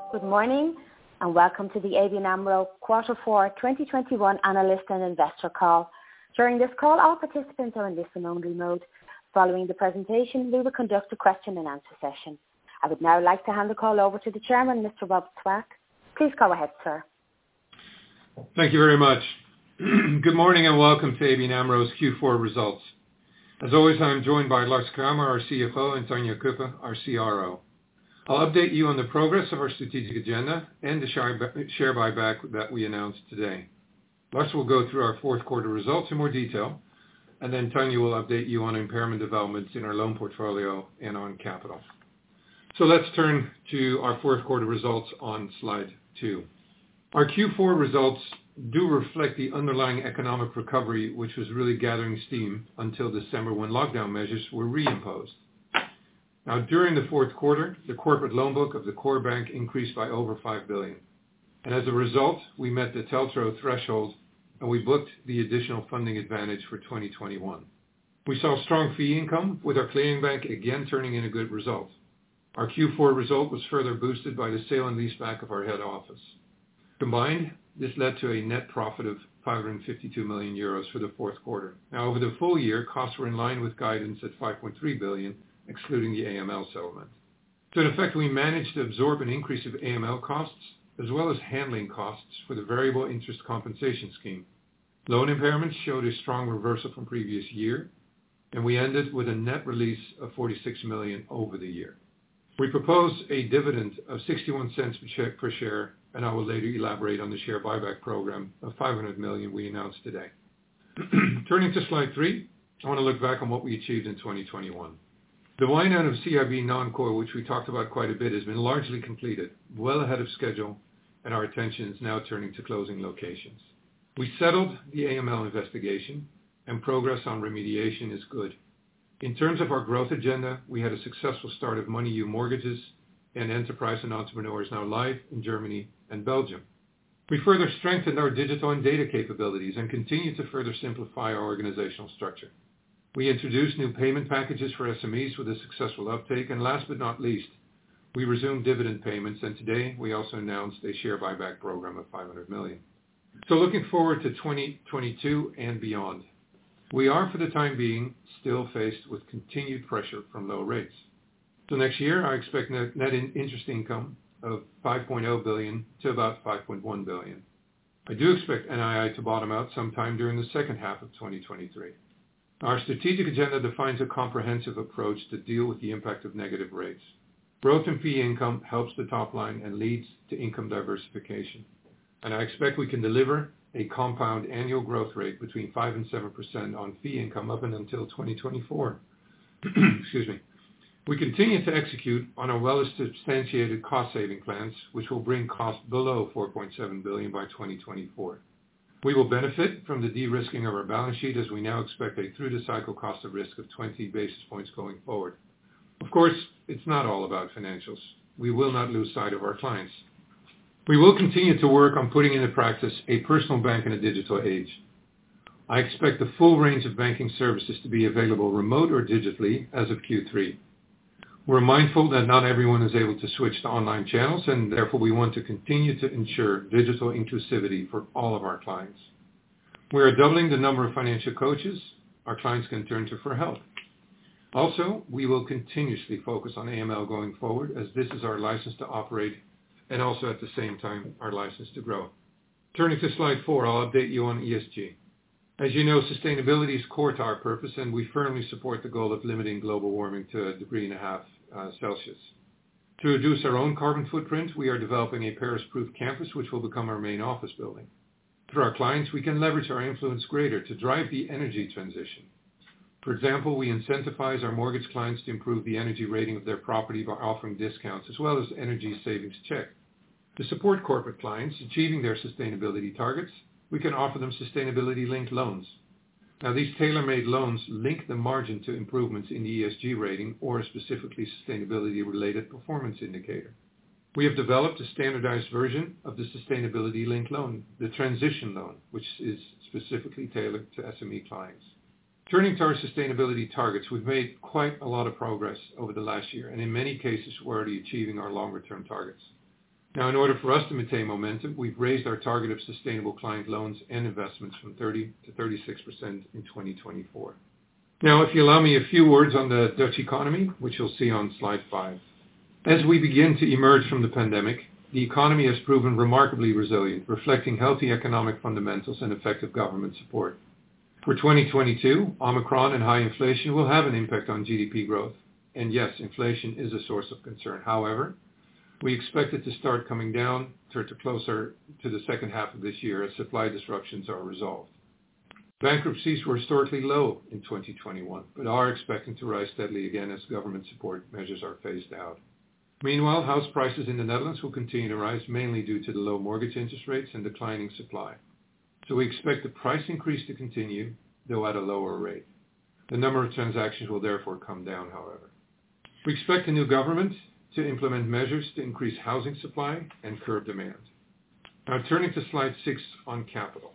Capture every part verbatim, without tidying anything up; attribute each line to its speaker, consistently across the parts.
Speaker 1: Good morning and welcome to the A B N AMRO Quarter four twenty twenty-one Analyst and Investor Call. During this call, all participants are in listen-only mode. Following the presentation, we will conduct a question and answer session. I would now like to hand the call over to the Chairman, Mister Rob Swaak. Please go ahead, sir.
Speaker 2: Thank you very much. Good morning and welcome to A B N AMRO's Q four results. As always, I am joined by Lars Kramer, our C F O, and Tanja Kuppe, our C R O. I'll update you on the progress of our strategic agenda and the share buyback that we announced today. Lars will go through our fourth quarter results in more detail, and then Tanja will update you on impairment developments in our loan portfolio and on capital. So let's turn to our fourth quarter results on slide two. Our Q four results do reflect the underlying economic recovery, which was really gathering steam until December when lockdown measures were reimposed. Now, during the fourth quarter, the corporate loan book of the core bank increased by over five billion dollars. And as a result, we met the TLTRO threshold and we booked the additional funding advantage for twenty twenty-one. We saw strong fee income with our clearing bank again turning in a good result. Our Q four result was further boosted by the sale and leaseback of our head office. Combined, this led to a net profit of five hundred fifty-two million euros for the fourth quarter. Now, over the full year, costs were in line with guidance at five point three billion dollars, excluding the A M L settlement. So in effect, we managed to absorb an increase of A M L costs as well as handling costs for the variable interest compensation scheme. Loan impairments showed a strong reversal from previous year, and we ended with a net release of forty-six million over the year. We propose a dividend of sixty-one cents per share, and I will later elaborate on the share buyback program of five hundred million we announced today. Turning to slide three, I want to look back on what we achieved in twenty twenty-one. The wind down of C I B non-core, which we talked about quite a bit, has been largely completed, well ahead of schedule, and our attention is now turning to closing locations. We settled the A M L investigation, and progress on remediation is good. In terms of our growth agenda, we had a successful start of Money U mortgages, and Enterprise and Entrepreneur is now live in Germany and Belgium. We further strengthened our digital and data capabilities and continue to further simplify our organizational structure. We introduced new payment packages for S M Es with a successful uptake, and last but not least, we resumed dividend payments, and today we also announced a share buyback program of five hundred million. So looking forward to twenty twenty-two and beyond, we are for the time being still faced with continued pressure from low rates. So next year I expect net, net interest income of five point zero billion to about five point one billion. I do expect N I I to bottom out sometime during the second half of twenty twenty-three. Our strategic agenda defines a comprehensive approach to deal with the impact of negative rates. Growth in fee income helps the top line and leads to income diversification. And I expect we can deliver a compound annual growth rate between five and seven percent on fee income up and until twenty twenty-four. Excuse me. We continue to execute on our well-substantiated cost-saving plans, which will bring costs below four point seven billion dollars by twenty twenty-four. We will benefit from the de-risking of our balance sheet as we now expect a through-the-cycle cost of risk of twenty basis points going forward. Of course, it's not all about financials. We will not lose sight of our clients. We will continue to work on putting into practice a personal bank in a digital age. I expect the full range of banking services to be available remote or digitally as of Q three. We're mindful that not everyone is able to switch to online channels, and therefore we want to continue to ensure digital inclusivity for all of our clients. We are doubling the number of financial coaches our clients can turn to for help. Also, we will continuously focus on A M L going forward, as this is our license to operate and also at the same time our license to grow. Turning to slide four, I'll update you on E S G. As you know, sustainability is core to our purpose, and we firmly support the goal of limiting global warming to a degree and a half uh, Celsius. To reduce our own carbon footprint, we are developing a Paris-proof campus, which will become our main office building. Through our clients, we can leverage our influence greater to drive the energy transition. For example, we incentivize our mortgage clients to improve the energy rating of their property by offering discounts as well as energy savings check. To support corporate clients achieving their sustainability targets, we can offer them sustainability-linked loans. Now, these tailor-made loans link the margin to improvements in the E S G rating or a specifically sustainability-related performance indicator. We have developed a standardized version of the sustainability-linked loan, the transition loan, which is specifically tailored to S M E clients. Turning to our sustainability targets, we've made quite a lot of progress over the last year, and in many cases, we're already achieving our longer-term targets. Now, in order for us to maintain momentum, we've raised our target of sustainable client loans and investments from thirty to thirty-six percent in twenty twenty-four. Now, if you allow me a few words on the Dutch economy, which you'll see on slide five. As we begin to emerge from the pandemic, the economy has proven remarkably resilient, reflecting healthy economic fundamentals and effective government support. For twenty twenty-two, Omicron and high inflation will have an impact on G D P growth. And yes, inflation is a source of concern. However, we expect it to start coming down to closer to the second half of this year as supply disruptions are resolved. Bankruptcies were historically low in twenty twenty-one, but are expecting to rise steadily again as government support measures are phased out. Meanwhile, house prices in the Netherlands will continue to rise, mainly due to the low mortgage interest rates and declining supply. So we expect the price increase to continue, though at a lower rate. The number of transactions will therefore come down, however. We expect the new government to implement measures to increase housing supply and curb demand. Now turning to slide six on capital.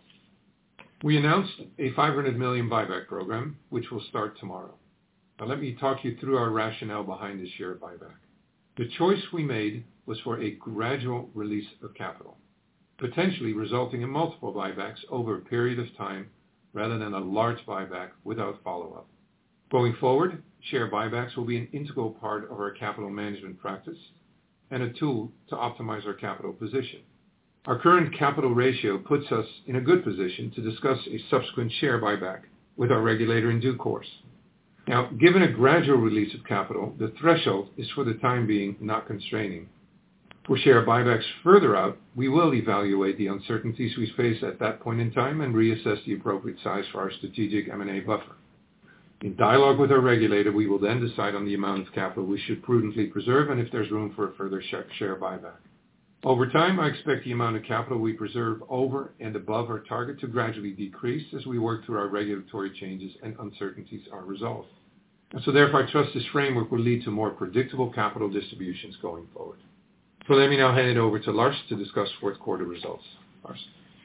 Speaker 2: We announced a five hundred million buyback program, which will start tomorrow. Now let me talk you through our rationale behind this share buyback. The choice we made was for a gradual release of capital, potentially resulting in multiple buybacks over a period of time rather than a large buyback without follow-up. Going forward, share buybacks will be an integral part of our capital management practice and a tool to optimize our capital position. Our current capital ratio puts us in a good position to discuss a subsequent share buyback with our regulator in due course. Now, given a gradual release of capital, the threshold is for the time being not constraining. For share buybacks further out, we will evaluate the uncertainties we face at that point in time and reassess the appropriate size for our strategic M and A buffer. In dialogue with our regulator, we will then decide on the amount of capital we should prudently preserve and if there's room for a further share buyback. Over time, I expect the amount of capital we preserve over and above our target to gradually decrease as we work through our regulatory changes and uncertainties are resolved. And so therefore, I trust this framework will lead to more predictable capital distributions going forward. So let me now hand it over to Lars to discuss fourth quarter results. Lars.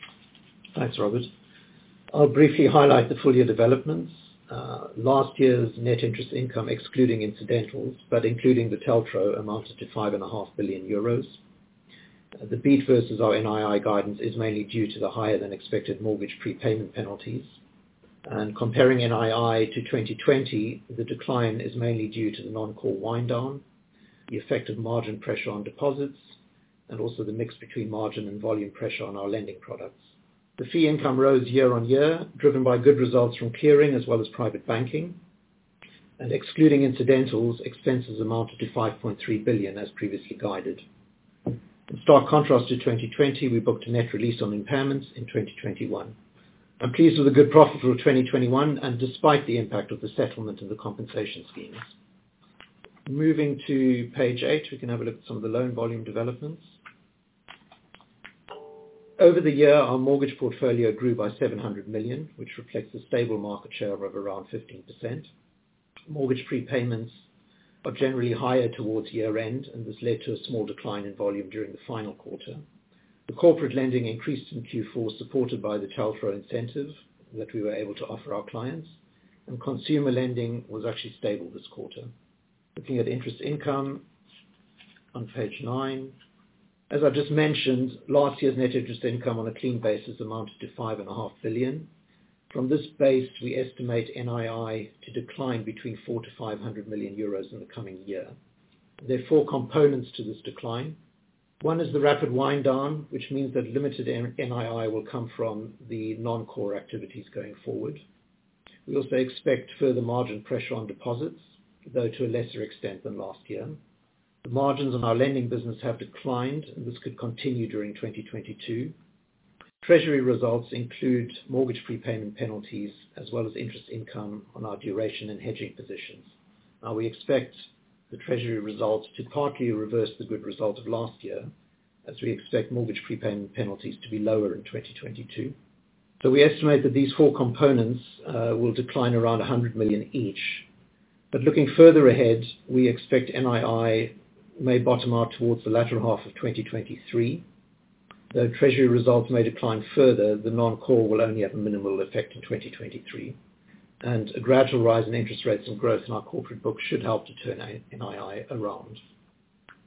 Speaker 3: Thanks, Robert. I'll briefly highlight the full year developments. Uh, last year's net interest income, excluding incidentals, but including the TLTRO, amounted to five point five billion euros. Uh, the beat versus our N I I guidance is mainly due to the higher than expected mortgage prepayment penalties. And comparing N I I to twenty twenty, the decline is mainly due to the non-core wind down, the effect of margin pressure on deposits, and also the mix between margin and volume pressure on our lending products. The fee income rose year on year, driven by good results from clearing as well as private banking. And excluding incidentals, expenses amounted to five point three billion as previously guided. In stark contrast to twenty twenty, we booked a net release on impairments in twenty twenty-one. I'm pleased with the good profit for twenty twenty-one and despite the impact of the settlement of the compensation schemes. Moving to page eight, we can have a look at some of the loan volume developments. Over the year, our mortgage portfolio grew by seven hundred million, which reflects a stable market share of around fifteen percent. Mortgage prepayments are generally higher towards year-end, and this led to a small decline in volume during the final quarter. The corporate lending increased in Q four, supported by the TLTRO incentive that we were able to offer our clients, and consumer lending was actually stable this quarter. Looking at interest income on page nine, as I just mentioned, last year's net interest income on a clean basis amounted to five point five billion. From this base, we estimate N I I to decline between four to five hundred million euros in the coming year. There are four components to this decline. One is the rapid wind down, which means that limited N I I will come from the non-core activities going forward. We also expect further margin pressure on deposits, though to a lesser extent than last year. The margins on our lending business have declined, and this could continue during twenty twenty-two. Treasury results include mortgage prepayment penalties as well as interest income on our duration and hedging positions. Now, we expect the Treasury results to partly reverse the good result of last year, as we expect mortgage prepayment penalties to be lower in twenty twenty-two. So we estimate that these four components uh, will decline around one hundred million each. But looking further ahead, we expect N I I may bottom out towards the latter half of twenty twenty-three. Though Treasury results may decline further, the non-core will only have a minimal effect in twenty twenty-three. And a gradual rise in interest rates and growth in our corporate book should help to turn N I I around.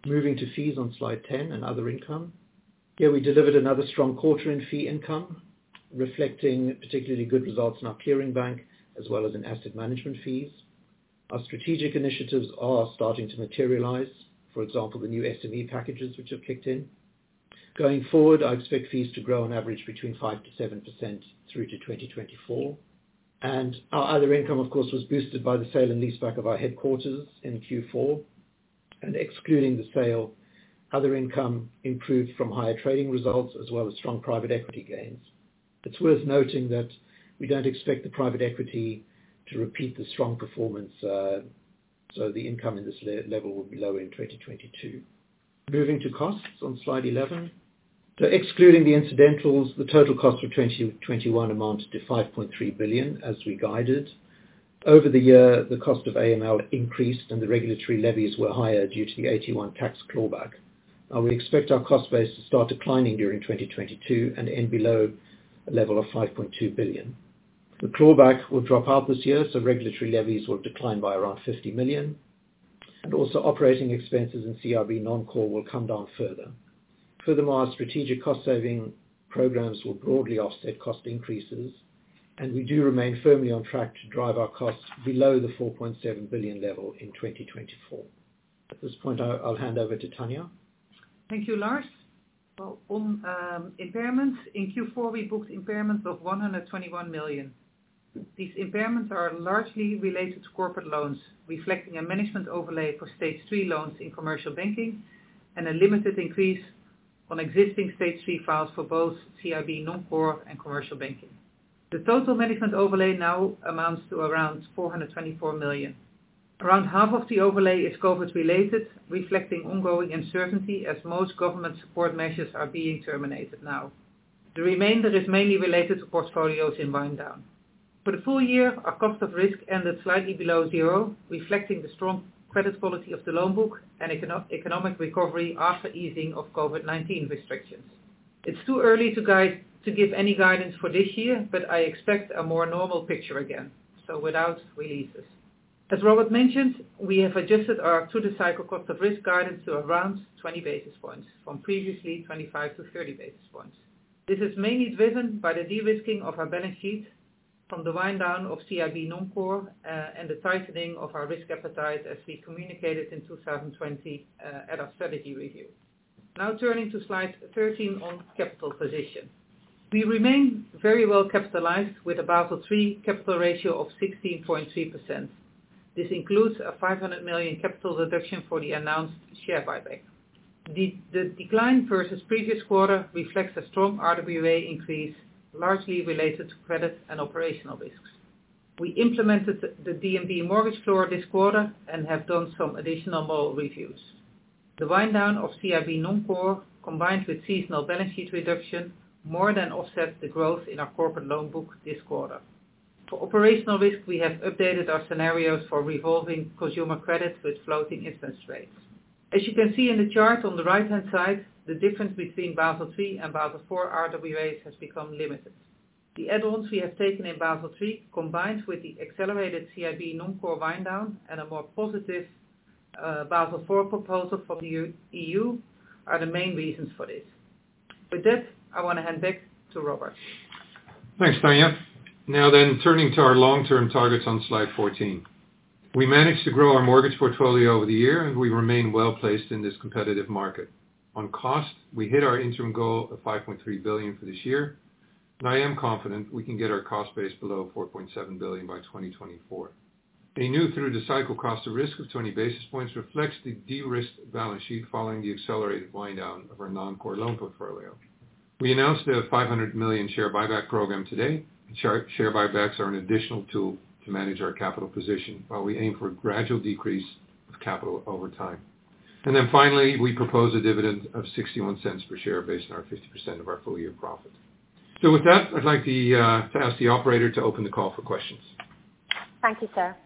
Speaker 3: Moving to fees on slide ten and other income. Here we delivered another strong quarter in fee income, reflecting particularly good results in our clearing bank as well as in asset management fees. Our strategic initiatives are starting to materialize, for example, the new S M E packages which have kicked in. Going forward, I expect fees to grow on average between five to seven percent through to twenty twenty-four. And our other income, of course, was boosted by the sale and leaseback of our headquarters in Q four. And excluding the sale, other income improved from higher trading results as well as strong private equity gains. It's worth noting that we don't expect the private equity to repeat the strong performance, uh, so the income in this le- level will be lower in twenty twenty-two. Moving to costs on slide eleven. So excluding the incidentals, the total cost for twenty twenty-one amounted to five point three billion dollars as we guided. Over the year, the cost of A M L increased and the regulatory levies were higher due to the eighty-one tax clawback. Now we expect our cost base to start declining during twenty twenty-two and end below a level of five point two billion dollars. The clawback will drop out this year, so regulatory levies will decline by around fifty million dollars. And also operating expenses in C I B non-core will come down further. Furthermore, our strategic cost-saving programs will broadly offset cost increases, and we do remain firmly on track to drive our costs below the four point seven billion dollars level in twenty twenty-four. At this point, I'll hand over to Tanja.
Speaker 4: Thank you, Lars. Well, on um, impairments, in Q four we booked impairments of one hundred twenty-one million. These impairments are largely related to corporate loans, reflecting a management overlay for stage three loans in commercial banking and a limited increase on existing stage three files for both C I B non-core and commercial banking. The total management overlay now amounts to around four hundred twenty-four million. Around half of the overlay is COVID related, reflecting ongoing uncertainty as most government support measures are being terminated now. The remainder is mainly related to portfolios in wind down. For the full year, our cost of risk ended slightly below zero, reflecting the strong credit quality of the loan book and econo- economic recovery after easing of COVID nineteen restrictions. It's too early to guide to give any guidance for this year, but I expect a more normal picture again, so without releases. As Robert mentioned, we have adjusted our through-the-cycle cost of risk guidance to around twenty basis points, from previously twenty-five to thirty basis points. This is mainly driven by the de-risking of our balance sheet from the wind down of C I B non-core uh, and the tightening of our risk appetite as we communicated in two thousand twenty uh, at our strategy review. Now turning to slide thirteen on capital position. We remain very well capitalized with a Basel three capital ratio of sixteen point three percent. This includes a five hundred million capital reduction for the announced share buyback. The, the decline versus previous quarter reflects a strong R W A increase, largely related to credit and operational risks. We implemented the D N B mortgage floor this quarter and have done some additional model reviews. The wind down of C I B non-core, combined with seasonal balance sheet reduction, more than offset the growth in our corporate loan book this quarter. For operational risk, we have updated our scenarios for revolving consumer credit with floating interest rates. As you can see in the chart on the right-hand side, the difference between Basel three and Basel four R W As has become limited. The add-ons we have taken in Basel three, combined with the accelerated C I B non-core wind down and a more positive uh, Basel four proposal from the E U, are the main reasons for this. With that, I want to hand back to Robert.
Speaker 2: Thanks, Tanja. Now then, turning to our long-term targets on slide fourteen. We managed to grow our mortgage portfolio over the year, and we remain well-placed in this competitive market. On cost, we hit our interim goal of five point three billion dollars for this year, and I am confident we can get our cost base below four point seven billion dollars by twenty twenty-four. A new through-the-cycle cost of risk of twenty basis points reflects the de-risked balance sheet following the accelerated wind-down of our non-core loan portfolio. We announced a five hundred million dollars share buyback program today. Share, share buybacks are an additional tool to manage our capital position while we aim for a gradual decrease of capital over time. And then finally, we propose a dividend of sixty-one cents per share based on our fifty percent of our full year profit. So with that, I'd like to, uh, to ask the operator to open the call for questions.
Speaker 1: Thank you, sir.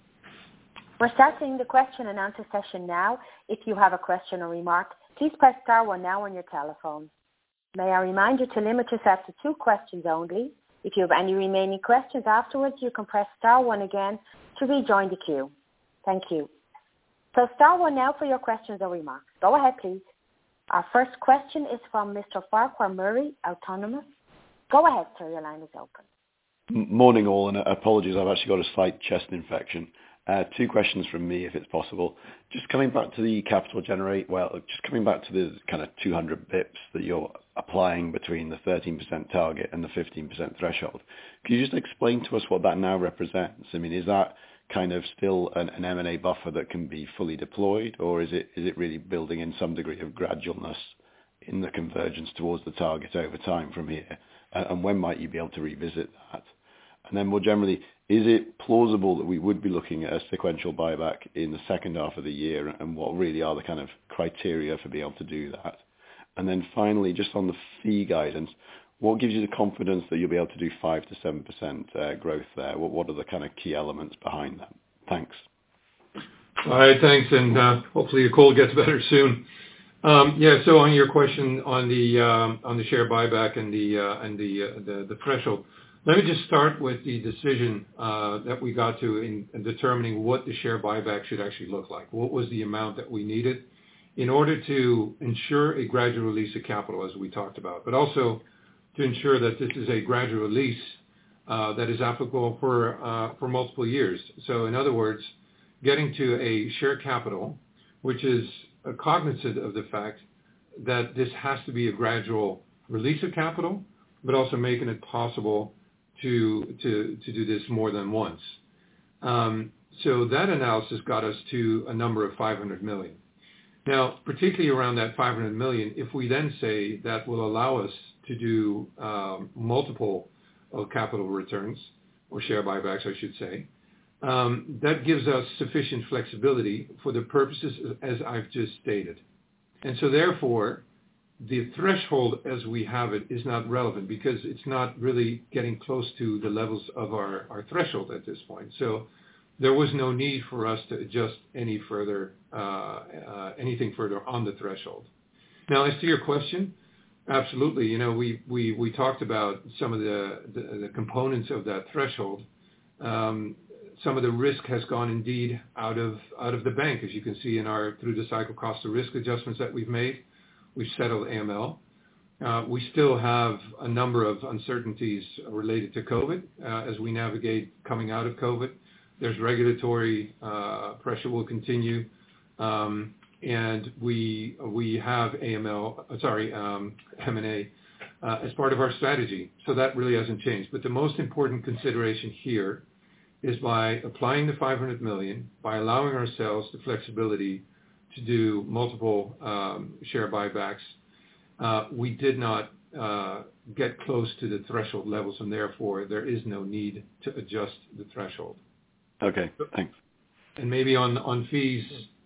Speaker 1: We're starting the question and answer session now. If you have a question or remark, please press star one now on your telephone. May I remind you to limit yourself to two questions only. If you have any remaining questions afterwards, you can press star one again to rejoin the queue. Thank you. So star one now for your questions or remarks. Go ahead, please. Our first question is from Mister Farquhar Murray, Autonomous. Go ahead, sir. Your line is open.
Speaker 5: Morning all, and apologies, I've actually got a slight chest infection. Uh, two questions from me, if it's possible. Just coming back to the capital generate, well, just coming back to the kind of two hundred bips that you're applying between the thirteen percent target and the fifteen percent threshold. Can you just explain to us what that now represents? I mean, is that kind of still an, an M and A buffer that can be fully deployed, or is it is it really building in some degree of gradualness in the convergence towards the target over time from here? Uh, and when might you be able to revisit that? And then more generally, is it plausible that we would be looking at a sequential buyback in the second half of the year, and what really are the kind of criteria for being able to do that? And then finally, just on the fee guidance, what gives you the confidence that you'll be able to do five to seven percent uh, growth there? What, what are the kind of key elements behind that? Thanks.
Speaker 2: All right, thanks, and uh, hopefully your cold gets better soon. Um, yeah, so on your question on the um, on the share buyback and the uh, and the, uh, the the threshold, let me just start with the decision uh, that we got to in, in determining what the share buyback should actually look like. What was the amount that we needed in order to ensure a gradual release of capital, as we talked about, but also to ensure that this is a gradual release uh, that is applicable for uh, for multiple years. So in other words, getting to a share capital, which is uh, cognizant of the fact that this has to be a gradual release of capital, but also making it possible to to to do this more than once. Um, so that analysis got us to a number of five hundred million. Now, particularly around that five hundred million, if we then say that will allow us to do um, multiple of capital returns, or share buybacks, I should say, um, that gives us sufficient flexibility for the purposes as I've just stated. And so therefore, the threshold as we have it is not relevant because it's not really getting close to the levels of our, our threshold at this point. So there was no need for us to adjust any further, uh, uh, anything further on the threshold. Now, as to your question, absolutely. You know, we, we, we talked about some of the, the, the components of that threshold. Um, some of the risk has gone indeed out of out of the bank, as you can see in our through the cycle cost of risk adjustments that we've made. We've settled A M L. Uh, we still have a number of uncertainties related to COVID uh, as we navigate coming out of COVID. There's regulatory uh, pressure will continue, um, and we we have A M L, uh, sorry, um, M and A uh, as part of our strategy. So that really hasn't changed. But the most important consideration here is by applying the five hundred million, by allowing ourselves the flexibility to do multiple um, share buybacks, uh, we did not uh, get close to the threshold levels, and therefore there is no need to adjust the threshold.
Speaker 5: Okay, thanks.
Speaker 2: And maybe on, on fees,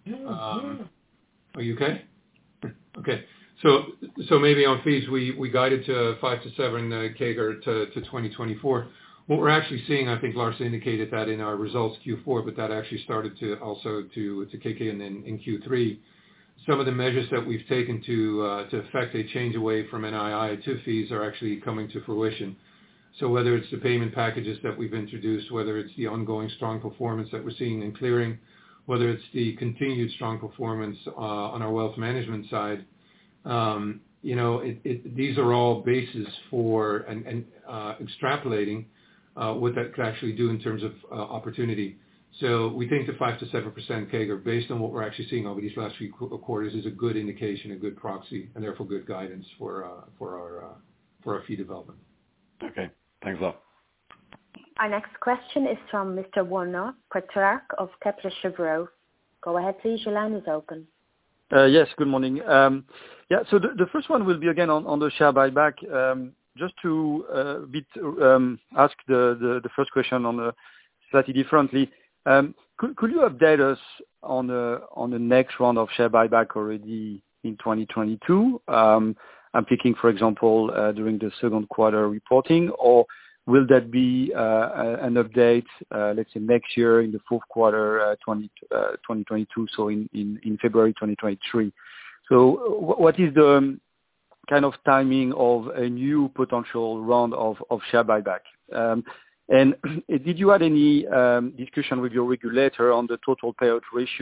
Speaker 2: um, are you okay? Okay. So so maybe on fees, we, we guided to five to seven uh, C A G R to, to twenty twenty-four. What we're actually seeing, I think Lars indicated that in our results Q four, but that actually started to also to, to kick in, in in Q three. Some of the measures that we've taken to uh, to effect a change away from N I I to fees are actually coming to fruition. So whether it's the payment packages that we've introduced, whether it's the ongoing strong performance that we're seeing in clearing, whether it's the continued strong performance uh, on our wealth management side, um, you know, it, it, these are all bases for and, and uh, extrapolating uh, what that could actually do in terms of uh, opportunity. So we think the five to seven percent C A G R, based on what we're actually seeing over these last few quarters, is a good indication, a good proxy, and therefore good guidance for uh, for our uh, for our fee development.
Speaker 5: Okay, thanks a lot.
Speaker 1: Our next question is from Mister Benoît Pétrarque of Kepler Cheuvreux. Go ahead, please. Your line is open.
Speaker 6: Uh, yes, good morning. Um, yeah, so the, the first one will be again on, on the share buyback. Um, just to uh, bit, um, ask the, the, the first question on a slightly differently. Um, could, could you update us on the on the next round of share buyback already in twenty twenty-two? Um, I'm thinking, for example, uh, during the second quarter reporting, or will that be uh, an update, uh, let's say next year in the fourth quarter uh, twenty twenty-two, so in, in, in February twenty twenty-three? So what is the um, kind of timing of a new potential round of, of share buyback? Um, and did you have any um, discussion with your regulator on the total payout ratio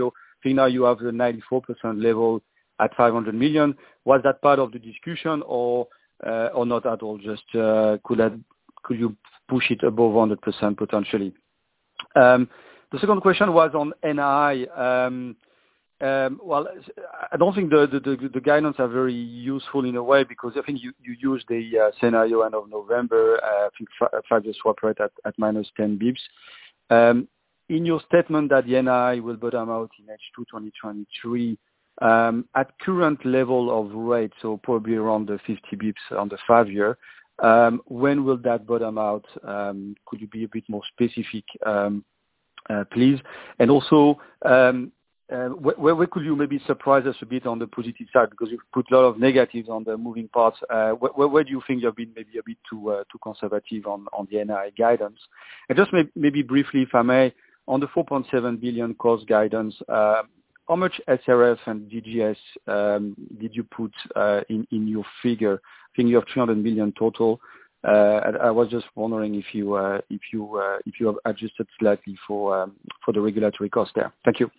Speaker 6: think now you have the ninety-four percent level at five hundred million. Was that part of the discussion or uh, or not at all? Just uh, could that could you push it above one hundred percent potentially? Um, the second question was on N I I. Um, um, well, I don't think the, the, the, the guidance are very useful in a way because I think you, you use the uh, scenario end of November, uh, I think five-year swap rate at, at minus ten bips. Um, in your statement that the N I I will bottom out in H two twenty twenty-three, um, at current level of rate, so probably around the fifty bips on the five-year, um, when will that bottom out? Um, could you be a bit more specific, um, uh, please? And also, um, Uh, where, where could you maybe surprise us a bit on the positive side? Because you've put a lot of negatives on the moving parts. Uh, where, where do you think you've been maybe a bit too uh, too conservative on, on the N I I guidance? And just may, maybe briefly, if I may, on the four point seven billion cost guidance, uh, how much S R F and D G S um, did you put uh, in, in your figure? I think you have three hundred million total. Uh, I, I was just wondering if you uh, if you uh, if you have adjusted slightly for um, for the regulatory cost there. Thank you.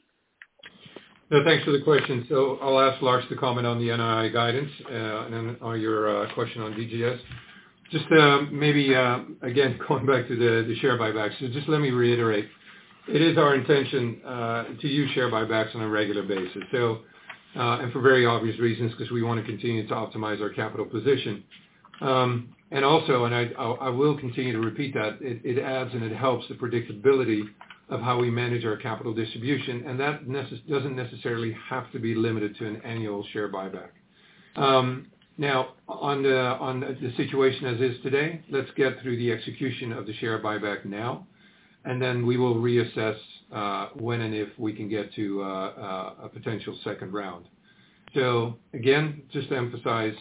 Speaker 2: No, thanks for the question. So I'll ask Lars to comment on the N I I guidance uh, and then on your uh, question on D G S. Just uh, maybe, uh, again, going back to the, the share buybacks, so just let me reiterate. It is our intention uh, to use share buybacks on a regular basis. So, uh, and for very obvious reasons, because we want to continue to optimize our capital position. Um, and also, and I, I will continue to repeat that, it, it adds and it helps the predictability of how we manage our capital distribution, and that necess- doesn't necessarily have to be limited to an annual share buyback. Um, now, on the on the situation as is today, let's get through the execution of the share buyback now, and then we will reassess uh, when and if we can get to uh, uh, a potential second round. So again, just to emphasize,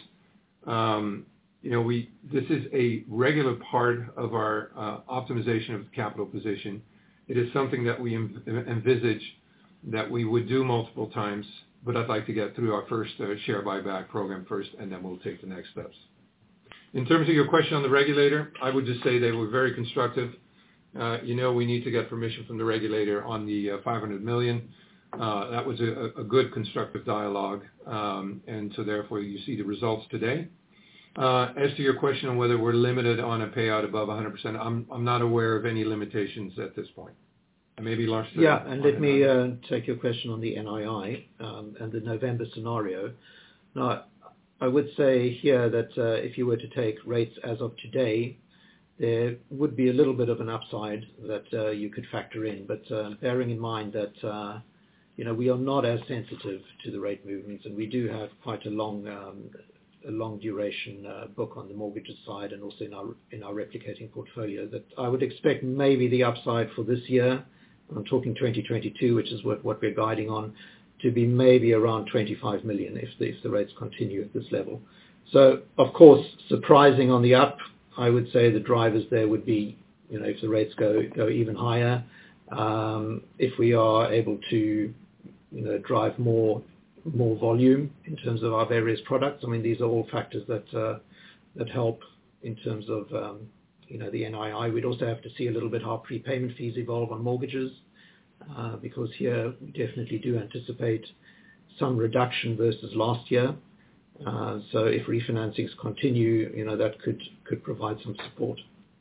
Speaker 2: um, you know, we this is a regular part of our uh, optimization of the capital position. It is something that we envisage that we would do multiple times, but I'd like to get through our first uh, share buyback program first, and then we'll take the next steps. In terms of your question on the regulator, I would just say they were very constructive. Uh, you know, we need to get permission from the regulator on the uh, five hundred million. Uh, that was a, a good constructive dialogue, um, and so therefore you see the results today. Uh, as to your question on whether we're limited on a payout above one hundred percent, I'm I'm not aware of any limitations at this point. And maybe Lars.
Speaker 3: Yeah, and let me uh, take your question on the N I I um, and the November scenario. Now, I would say here that uh, if you were to take rates as of today, there would be a little bit of an upside that uh, you could factor in, but uh, bearing in mind that uh, you know we are not as sensitive to the rate movements, and we do have quite a long. Um, a long duration uh, book on the mortgages side and also in our in our replicating portfolio, that I would expect maybe the upside for this year, I'm talking twenty twenty-two, which is what, what we're guiding on, to be maybe around twenty-five million if the, if the rates continue at this level. So, of course, surprising on the up, I would say the drivers there would be, you know, if the rates go, go even higher, um, if we are able to, you know, drive more more volume in terms of our various products. I mean, these are all factors that uh, that help in terms of, um, you know, the N I I. We'd also have to see a little bit how prepayment fees evolve on mortgages, uh, because here we definitely do anticipate some reduction versus last year. Uh, so if refinancings continue, you know, that could, could provide some support.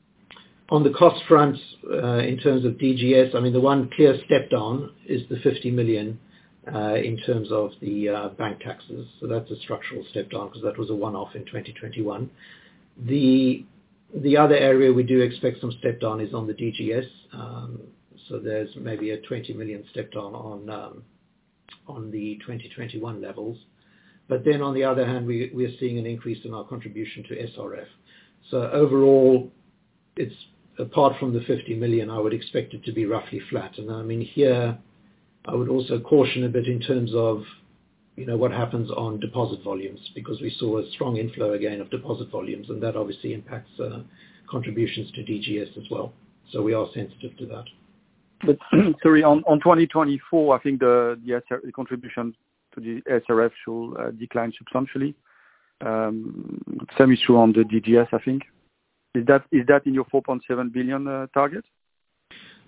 Speaker 3: On the cost front, uh, in terms of D G S, I mean, the one clear step down is the fifty million Uh, in terms of the uh, bank taxes. So that's a structural step down because that was a one-off in twenty twenty-one. The the other area we do expect some step down is on the D G S. Um, so there's maybe a twenty million step down on um, on the twenty twenty-one levels. But then on the other hand, we, we're seeing an increase in our contribution to S R F. So overall, it's apart from the fifty million, I would expect it to be roughly flat. And I mean, here, I would also caution a bit in terms of, you know, what happens on deposit volumes, because we saw a strong inflow again of deposit volumes, and that obviously impacts uh, contributions to D G S as well. So we are sensitive to that.
Speaker 6: But sorry, on, on twenty twenty-four, I think the, the, S R, the contribution to the S R F should uh, decline substantially. Um, same is true on the D G S, I think. Is that is that in your four point seven billion uh, target?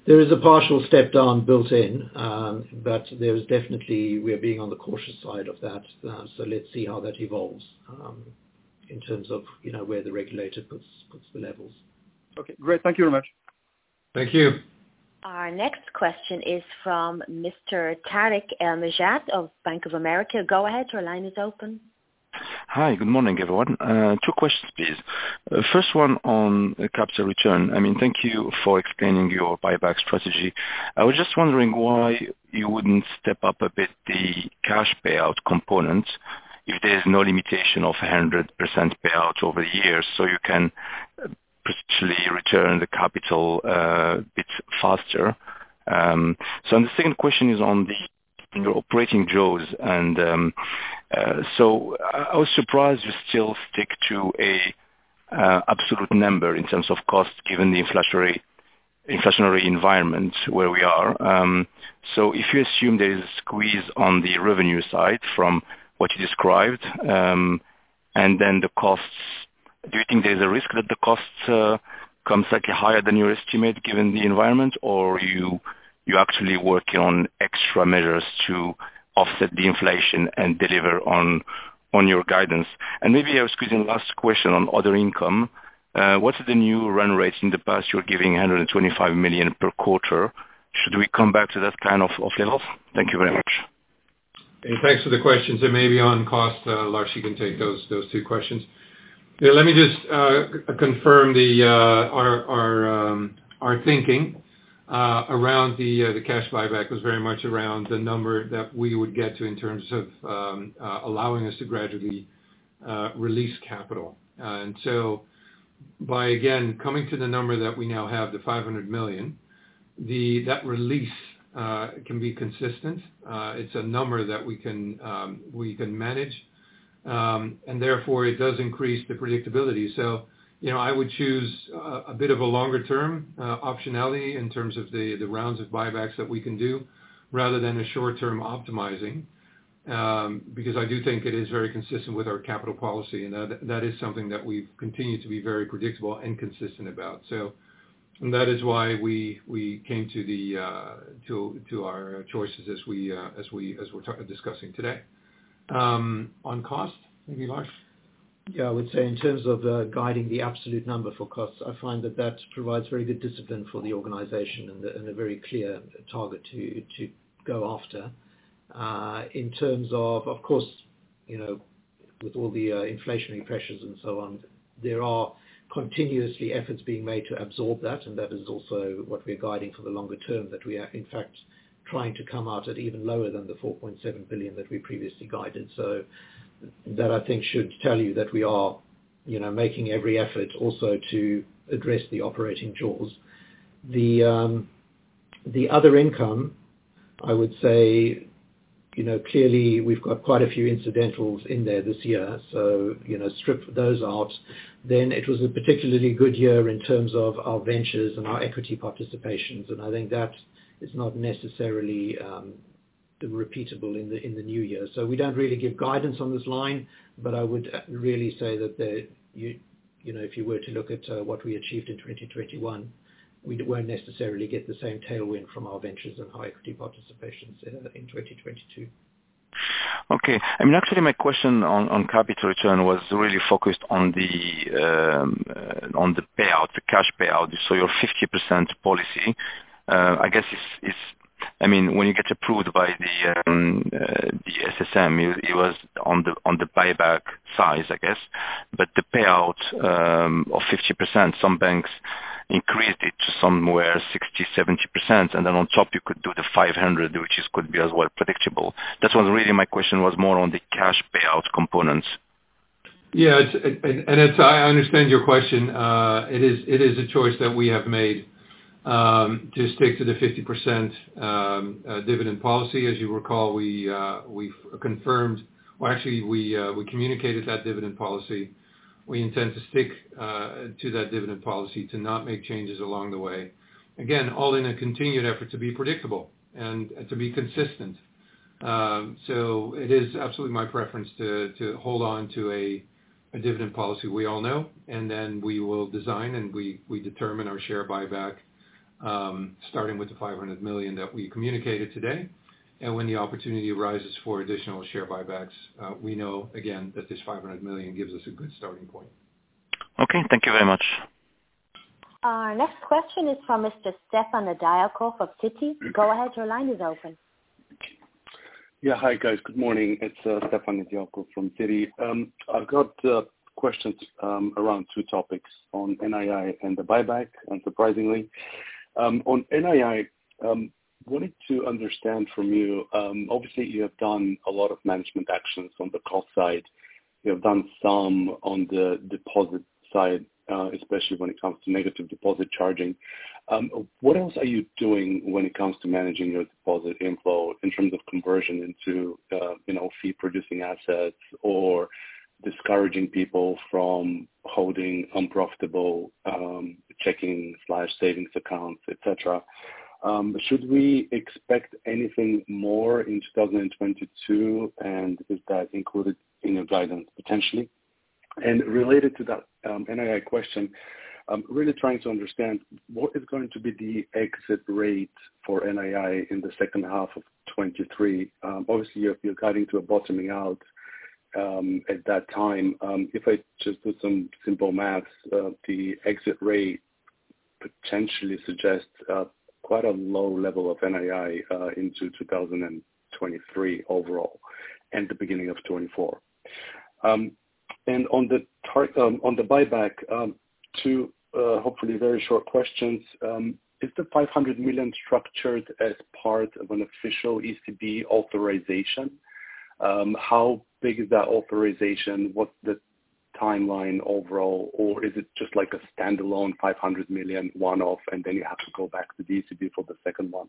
Speaker 3: There is a partial step down built in, um, but there is definitely, we are being on the cautious side of that. Uh, so let's see how that evolves um, in terms of, you know, where the regulator puts puts the levels.
Speaker 6: Okay, great. Thank you very much.
Speaker 2: Thank you.
Speaker 1: Our next question is from Mister Tariq El Mejjad of Bank of America. Go ahead, your line is open.
Speaker 7: Hi, good morning, everyone. Uh, two questions, please. Uh, first one on uh, capital return. I mean, thank you for explaining your buyback strategy. I was just wondering why you wouldn't step up a bit the cash payout component if there's no limitation of one hundred percent payout over the years, so you can uh, potentially return the capital uh, a bit faster. Um, so and the second question is on the your operating jaws, and um, uh, so I was surprised you still stick to a uh, absolute number in terms of cost, given the inflationary inflationary environment where we are. Um, so if you assume there is a squeeze on the revenue side from what you described, um, and then the costs, do you think there is a risk that the costs uh, come slightly higher than your estimate given the environment, or you you actually working on extra measures to offset the inflation and deliver on on your guidance? And maybe I was squeezing the last question on other income. Uh, what's the new run rate? In the past, you're giving one hundred twenty-five million per quarter. Should we come back to that kind of, of levels? Thank you very much.
Speaker 2: And thanks for the questions. And maybe on cost, uh, Lars, you can take those those two questions. Yeah, let me just uh, confirm the uh, our our um, our thinking. Uh, around the uh, the cash buyback was very much around the number that we would get to in terms of um, uh, allowing us to gradually uh, release capital. Uh, and so by, again, coming to the number that we now have, the five hundred million, the that release uh, can be consistent. Uh, it's a number that we can um, we can manage, um, and therefore it does increase the predictability. So you know, I would choose uh, a bit of a longer-term uh, optionality in terms of the, the rounds of buybacks that we can do, rather than a short-term optimizing, um, because I do think it is very consistent with our capital policy, and that that is something that we've continued to be very predictable and consistent about. So, and that is why we we came to the uh, to to our choices as we uh, as we as we're t- discussing today. Um, on cost, maybe Lars.
Speaker 3: Yeah, I would say in terms of uh, guiding the absolute number for costs, I find that that provides very good discipline for the organization and, the, and a very clear target to to go after. Uh, in terms of, of course, you know, with all the uh, inflationary pressures and so on, there are continuously efforts being made to absorb that, and that is also what we're guiding for the longer term, that we are in fact trying to come out at even lower than the four point seven billion that we previously guided. So that I think should tell you that we are, you know, making every effort also to address the operating jaws. The um, the other income, I would say, you know, clearly we've got quite a few incidentals in there this year. So, you know, strip those out. Then it was a particularly good year in terms of our ventures and our equity participations, and I think that is not necessarily um, repeatable in the in the new year. So we don't really give guidance on this line, but I would really say that the you you know if you were to look at uh, what we achieved in twenty twenty-one, we won't necessarily get the same tailwind from our ventures and our equity participations uh, in twenty twenty-two.
Speaker 7: Okay. I mean, actually, my question on, on capital return was really focused on the um, uh, on the payout, the cash payout. So your fifty percent policy, uh, I guess, is, is I mean, when you get approved by the um, uh, the S S M, it, it was on the on the buyback size, I guess, but the payout um, of fifty percent, some banks increased it to somewhere sixty, seventy percent, and then on top you could do the five hundred, which is could be as well predictable. That was really my question, was more on the cash payout components.
Speaker 2: Yeah, it's, and, and it's I understand your question. Uh, it is it is a choice that we have made. Um, to stick to the fifty percent um, uh, dividend policy. As you recall, we uh, we confirmed, or actually we uh, we communicated that dividend policy. We intend to stick uh, to that dividend policy, to not make changes along the way. Again, all in a continued effort to be predictable and uh, to be consistent. Um, so it is absolutely my preference to to hold on to a, a dividend policy we all know, and then we will design and we we determine our share buyback um, starting with the five hundred million that we communicated today. And when the opportunity arises for additional share buybacks, uh, we know, again, that this five hundred million gives us a good starting point.
Speaker 7: Okay, thank you very much.
Speaker 1: Our next question is from Mister Stefan Nedialkov of Citi. Go ahead, your line is open.
Speaker 8: Yeah, hi guys, good morning. It's uh, Stefan Nedialkov from Citi. Um, I've got uh, questions um, around two topics, on N I I and the buyback, unsurprisingly. Um, on N I I, um, wanted to understand from you, um, obviously you have done a lot of management actions on the cost side. You have done some on the deposit side, uh, especially when it comes to negative deposit charging. Um, what else are you doing when it comes to managing your deposit inflow in terms of conversion into, uh, you know, fee-producing assets, or discouraging people from holding unprofitable um, checking slash savings accounts, et cetera? Um, should we expect anything more in two thousand twenty-two, and is that included in your guidance potentially? And related to that um, N I I question, I'm really trying to understand what is going to be the exit rate for N I I in the second half of twenty-three. Um, obviously, you're, you're guiding to a bottoming out um, at that time. Um, if I just do some simple maths, uh, the exit rate potentially suggests uh, quite a low level of N I I uh, into two thousand twenty-three overall and the beginning of twenty-four. Um, and on the tar- um, on the buyback, um, two uh, hopefully very short questions. Um, is the five hundred million structured as part of an official E C B authorization? Um, how big is that authorization? What's the timeline overall, or is it just like a standalone five hundred million one-off, and then you have to go back to the E C B for the second one?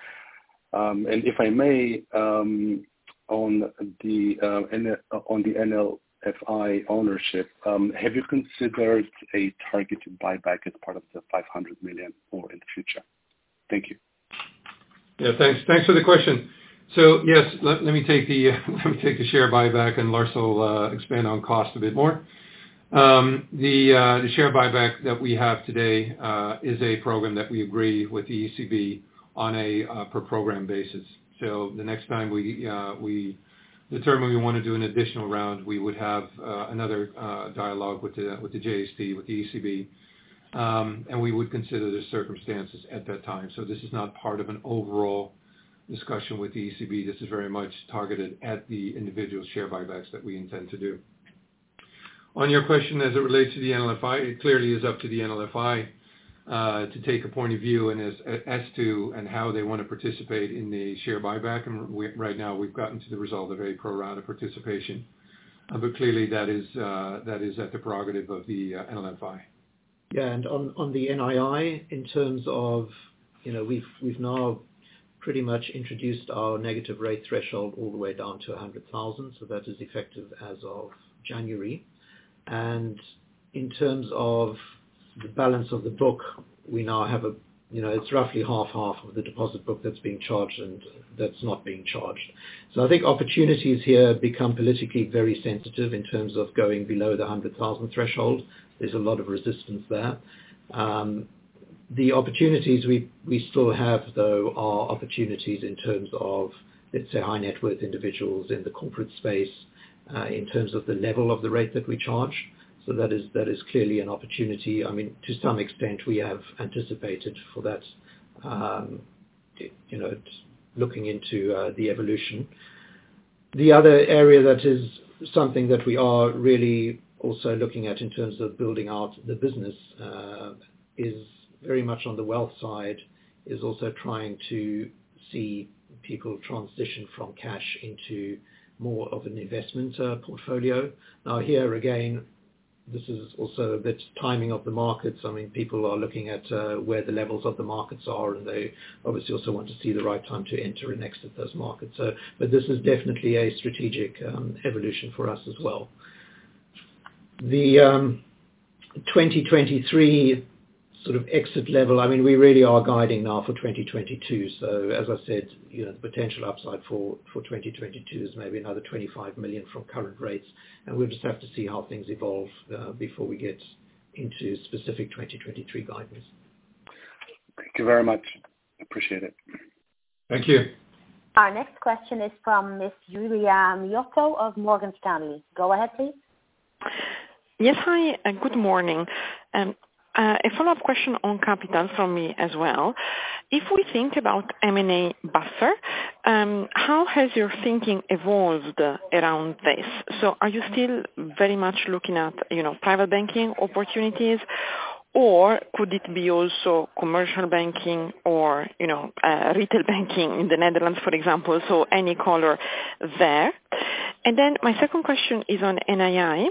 Speaker 8: Um, and if I may, um, on the uh, N- on the N L F I ownership, um, have you considered a targeted buyback as part of the five hundred million or in the future? Thank you.
Speaker 2: Yeah, thanks. Thanks for the question. So yes, let, let me take the uh, let me take the share buyback, and Lars will uh, expand on cost a bit more. Um, the uh, the share buyback that we have today uh, is a program that we agree with the E C B on a uh, per program basis. So the next time we uh, we determine we want to do an additional round, we would have uh, another uh, dialogue with the with the J S T, with the E C B, um, and we would consider the circumstances at that time. So this is not part of an overall discussion with the E C B. This is very much targeted at the individual share buybacks that we intend to do. On your question as it relates to the N L F I, it clearly is up to the N L F I uh, to take a point of view and as, as to and how they want to participate in the share buyback. And we, right now we've gotten to the result of a pro rata participation, uh, but clearly that is uh, that is at the prerogative of the uh, N L F I.
Speaker 3: Yeah, and on, on the N I I, in terms of, you know, we've we've now pretty much introduced our negative rate threshold all the way down to one hundred thousand, so that is effective as of January. And in terms of the balance of the book, we now have a, you know, it's roughly half-half of the deposit book that's being charged and that's not being charged. So I think opportunities here become politically very sensitive in terms of going below the one hundred thousand threshold. There's a lot of resistance there. Um, The opportunities we, we still have, though, are opportunities in terms of, let's say, high net worth individuals in the corporate space, uh, in terms of the level of the rate that we charge. So that is that is clearly an opportunity. I mean, to some extent, we have anticipated for that, um, you know, looking into uh, the evolution. The other area that is something that we are really also looking at in terms of building out the business uh, is very much on the wealth side, is also trying to see people transition from cash into more of an investment uh, portfolio. Now here again, this is also a bit timing of the markets. I mean, people are looking at uh, where the levels of the markets are, and they obviously also want to see the right time to enter and exit those markets. So, but this is definitely a strategic um, evolution for us as well. The um, twenty twenty-three sort of exit level, I mean, we really are guiding now for twenty twenty-two. So as I said, you know, the potential upside for, for twenty twenty-two is maybe another twenty-five million from current rates. And we'll just have to see how things evolve uh, before we get into specific twenty twenty-three guidance.
Speaker 8: Thank you very much. Appreciate it.
Speaker 2: Thank you.
Speaker 1: Our next question is from Miss Julia Miotto of Morgan Stanley. Go ahead, please.
Speaker 9: Yes, hi, uh, good morning. Um, uh, a follow-up question on capital from me as well. If we think about M and A buffer, um, how has your thinking evolved uh, around this? So are you still very much looking at, you know, private banking opportunities, or could it be also commercial banking or, you know, uh, retail banking in the Netherlands, for example? So any color there. And then my second question is on N I I.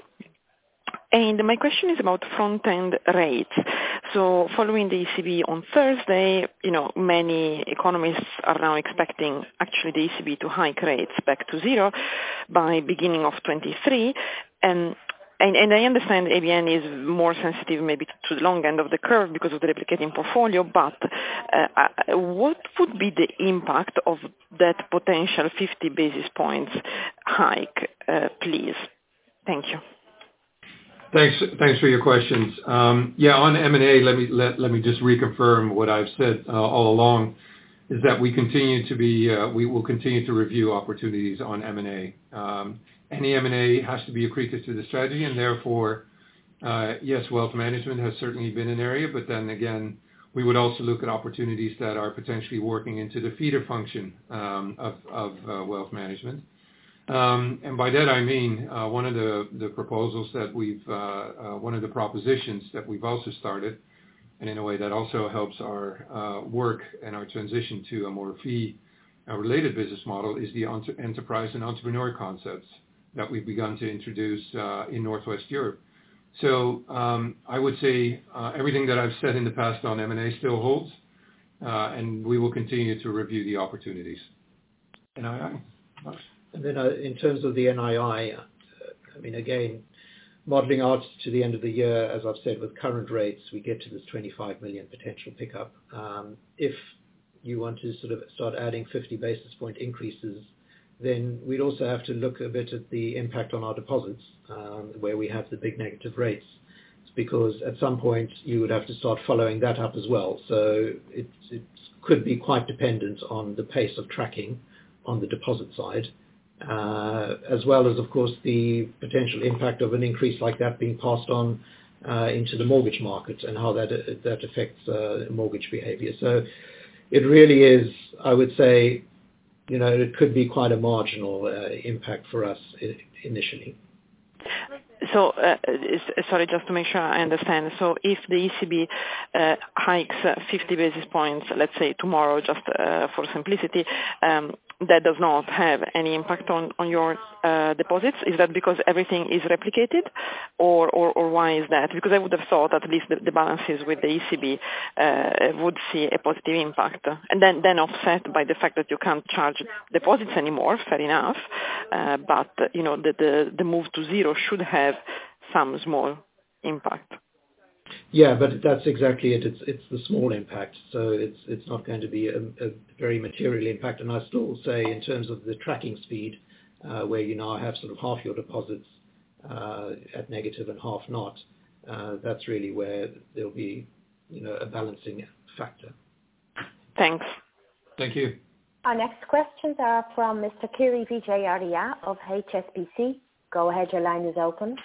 Speaker 9: And my question is about front-end rates. So following the E C B on Thursday, you know, many economists are now expecting actually the E C B to hike rates back to zero by beginning of twenty-three. And And, and I understand A B N is more sensitive maybe to the long end of the curve because of the replicating portfolio, but uh, what would be the impact of that potential fifty basis points hike, uh, please? Thank you.
Speaker 2: Thanks, thanks for your questions. Um, yeah, on M and A, let me let, let me just reconfirm what I've said uh, all along, is that we continue to be, uh, we will continue to review opportunities on M and A. Um, Any M and A has to be accretive to the strategy, and therefore, uh, yes, wealth management has certainly been an area, but then again, we would also look at opportunities that are potentially working into the feeder function um, of, of uh, wealth management. Um, and by that I mean uh, one of the, the proposals that we've, uh, uh, one of the propositions that we've also started, and in a way that also helps our uh, work and our transition to a more fee-related business model, is the enterprise and entrepreneur concepts that we've begun to introduce uh, in Northwest Europe. So um, I would say uh, everything that I've said in the past on M and A still holds, uh, and we will continue to review the opportunities. N I I?
Speaker 3: And then uh, in terms of the N I I, uh, I mean, again, modelling out to the end of the year, as I've said, with current rates, we get to this twenty-five million potential pickup. Um, if you want to sort of start adding fifty basis point increases, then we'd also have to look a bit at the impact on our deposits, um, where we have the big negative rates, it's because at some point you would have to start following that up as well. So it, it could be quite dependent on the pace of tracking on the deposit side, uh, as well as, of course, the potential impact of an increase like that being passed on uh, into the mortgage market and how that that affects uh, mortgage behavior. So it really is, I would say, you know, it could be quite a marginal uh, impact for us initially.
Speaker 9: So, uh, sorry, just to make sure I understand. So if the E C B uh, hikes fifty basis points, let's say tomorrow, just uh, for simplicity, um, that does not have any impact on, on your uh, deposits? Is that because everything is replicated, or, or, or why is that? Because I would have thought at least the, the balances with the E C B uh, would see a positive impact, and then, then offset by the fact that you can't charge deposits anymore, fair enough, uh, but you know the, the, the move to zero should have some small impact.
Speaker 3: Yeah, but that's exactly it. It's it's the small impact, so it's it's not going to be a, a very material impact. And I still say, in terms of the tracking speed, uh, where you now have sort of half your deposits uh, at negative and half not, uh, that's really where there'll be, you know, a balancing factor.
Speaker 9: Thanks.
Speaker 2: Thank you.
Speaker 1: Our next questions are from Mister Kiri Vijayarajah of H S B C. Go ahead, your line is open.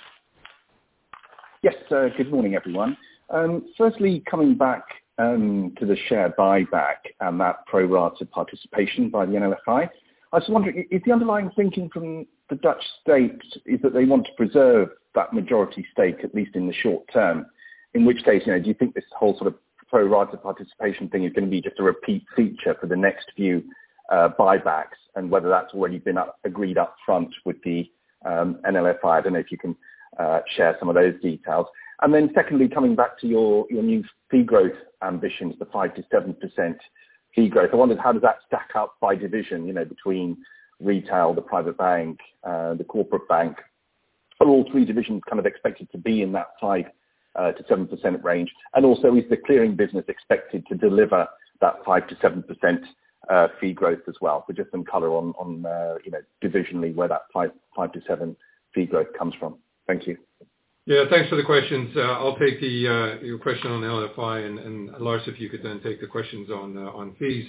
Speaker 10: Yes, uh, good morning, everyone. Um, firstly, coming back um, to the share buyback and that pro-rata participation by the N L F I, I was wondering, is the underlying thinking from the Dutch state is that they want to preserve that majority stake, at least in the short term? In which case, you know, do you think this whole sort of pro-rata participation thing is going to be just a repeat feature for the next few uh, buybacks, and whether that's already been up, agreed up front with the um, N L F I? I don't know if you can Uh, share some of those details. And then secondly, coming back to your, your new fee growth ambitions, the five to seven percent fee growth, I wondered, how does that stack up by division, you know, between retail, the private bank, uh, the corporate bank? Are all three divisions kind of expected to be in that five to seven percent range? And also, is the clearing business expected to deliver that five to seven percent uh, fee growth as well? So just some colour on, on uh, you know, divisionally where that five, five to seven fee growth comes from. Thank you.
Speaker 2: Yeah, thanks for the questions. Uh, I'll take the uh, your question on L F I, and, and Lars, if you could then take the questions on uh, on fees.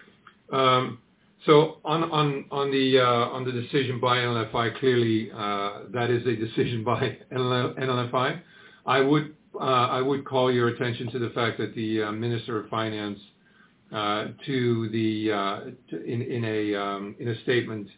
Speaker 2: Um, so on on on the uh, on the decision by N L F I, clearly uh, that is a decision by N L F I. I would uh, I would call your attention to the fact that the uh, Minister of Finance uh, to the uh, to in in a um, in a statement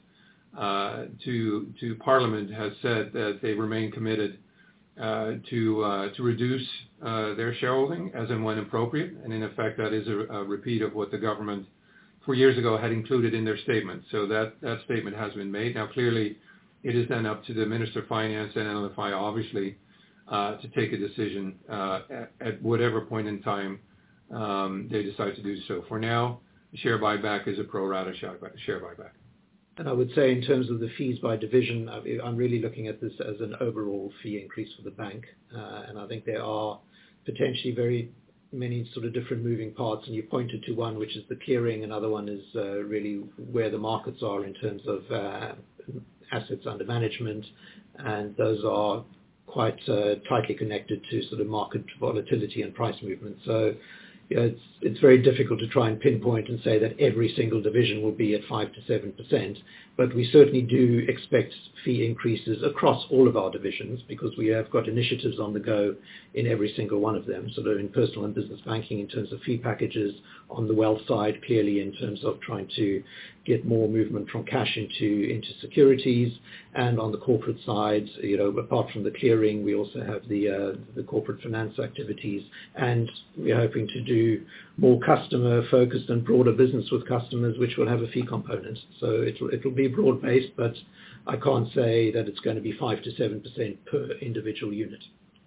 Speaker 2: uh, to to Parliament has said that they remain committed Uh, to uh, to reduce uh, their shareholding as and when appropriate, and in effect that is a, a repeat of what the government four years ago had included in their statement. So that, that statement has been made. Now clearly it is then up to the Minister of Finance and N L F I obviously uh, to take a decision uh, at, at whatever point in time um, they decide to do so. For now, share buyback is a pro rata share buyback.
Speaker 3: And I would say in terms of the fees by division, I'm really looking at this as an overall fee increase for the bank. Uh, and I think there are potentially very many sort of different moving parts. And you pointed to one, which is the clearing. Another one is uh, really where the markets are in terms of uh, assets under management. And those are quite uh, tightly connected to sort of market volatility and price movement. So you know, it's it's very difficult to try and pinpoint and say that every single division will be at five to seven percent, but we certainly do expect fee increases across all of our divisions because we have got initiatives on the go in every single one of them. So in personal and business banking in terms of fee packages, on the wealth side clearly in terms of trying to get more movement from cash into into securities, and on the corporate side, you know, apart from the clearing, we also have the uh, the corporate finance activities, and we're hoping to do more customer focused and broader business with customers, which will have a fee component. So it'll it'll be broad based, but I can't say that it's going to be five to seven percent per individual unit.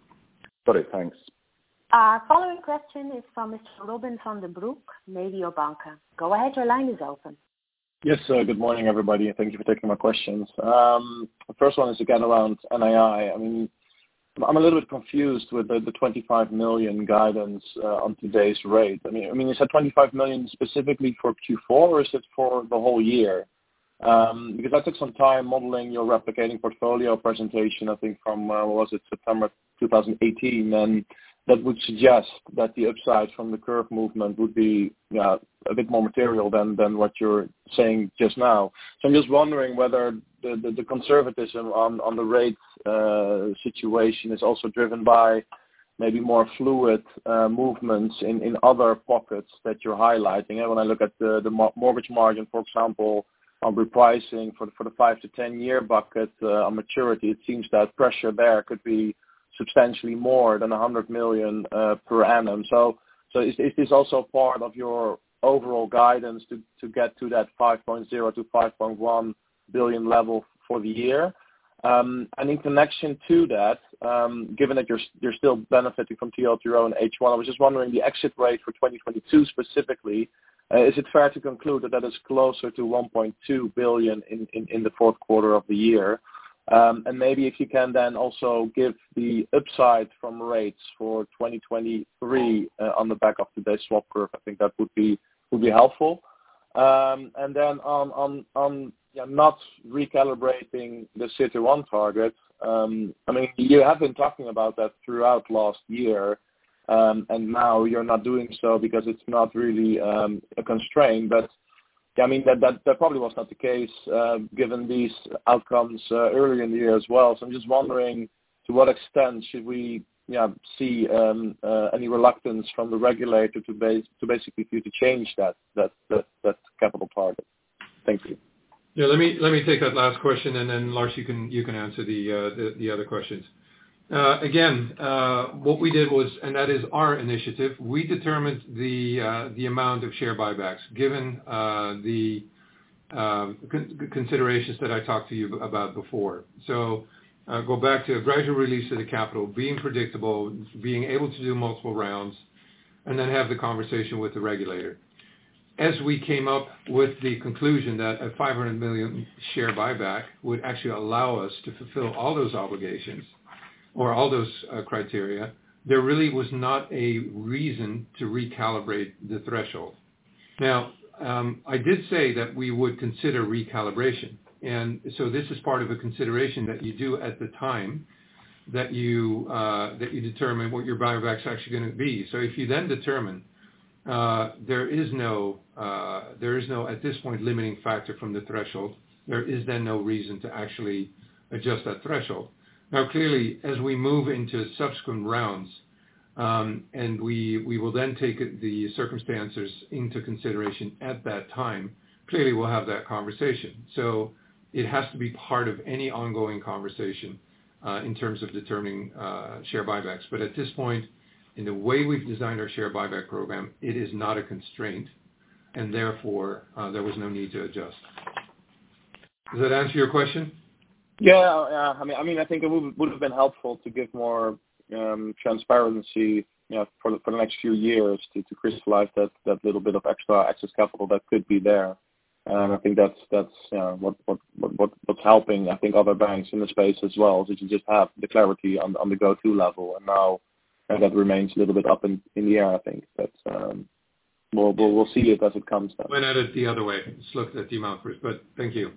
Speaker 10: Got it. Thanks.
Speaker 1: Our following question is from Mister Robin van den Broek, Mediobanca. Go ahead, your line is open.
Speaker 11: Yes, uh, good morning, everybody, and thank you for taking my questions. Um, the first one is again around N I I. I mean, I'm a little bit confused with the, the twenty-five million guidance uh, on today's rate. I mean, I mean, is that twenty-five million specifically for Q four, or is it for the whole year? Um, because I took some time modeling your replicating portfolio presentation, I think from, uh, what was it, September twenty eighteen, and that would suggest that the upside from the curve movement would be yeah, a bit more material than, than what you're saying just now. So I'm just wondering whether the, the, the conservatism on, on the rate uh, situation is also driven by maybe more fluid uh, movements in, in other pockets that you're highlighting. And when I look at the, the mortgage margin, for example, on repricing for the, for the five to ten year bucket uh, on maturity, it seems that pressure there could be substantially more than one hundred million uh, per annum. So, so is, is this also part of your overall guidance to, to get to that five point zero to five point one billion level for the year? Um, and in connection to that, um, given that you're you're still benefiting from T L T R O and H one, I was just wondering the exit rate for twenty twenty-two specifically. Uh, is it fair to conclude that that is closer to one point two billion in, in, in the fourth quarter of the year? Um, and maybe if you can then also give the upside from rates for twenty twenty-three uh, on the back of today's swap curve, I think that would be would be helpful. Um, and then on on on yeah, not recalibrating the C E T one target. Um, I mean, you have been talking about that throughout last year, um, and now you're not doing so because it's not really um, a constraint, but. I mean, that, that, that probably was not the case uh, given these outcomes uh, earlier in the year as well. So I'm just wondering to what extent should we yeah, see um, uh, any reluctance from the regulator to, base, to basically for you to change that, that, that, that capital target? Thank you.
Speaker 2: Yeah, let me let me take that last question, and then Lars, you can you can answer the uh, the, the other questions. Uh, again, uh, what we did was, and that is our initiative, we determined the uh, the amount of share buybacks given uh, the uh, con- considerations that I talked to you about before. So uh, go back to a gradual release of the capital, being predictable, being able to do multiple rounds, and then have the conversation with the regulator. As we came up with the conclusion that a five hundred million share buyback would actually allow us to fulfill all those obligations, or all those uh, criteria, there really was not a reason to recalibrate the threshold. Now, um, I did say that we would consider recalibration, and so this is part of a consideration that you do at the time that you uh, that you determine what your buyback's actually going to be. So if you then determine uh, there is no uh, there is no at this point limiting factor from the threshold, there is then no reason to actually adjust that threshold. Now clearly, as we move into subsequent rounds, um, and we we will then take the circumstances into consideration at that time, clearly we'll have that conversation. So it has to be part of any ongoing conversation uh, in terms of determining uh, share buybacks. But at this point, in the way we've designed our share buyback program, it is not a constraint, and therefore uh, there was no need to adjust. Does that answer your question?
Speaker 11: Yeah, uh, I mean, I mean, I think it would, would have been helpful to give more um, transparency, you know, for the, for the next few years to, to crystallize that, that little bit of extra excess capital that could be there. And I think that's that's you know, what, what what what's helping. I think other banks in the space as well, is that you just have the clarity on on the go-to level, and now uh, that remains a little bit up in, in the air. I think that's um, we'll, we'll we'll see it as it comes. Then.
Speaker 2: Went at it the other way. Let's look at the amount first, but thank you.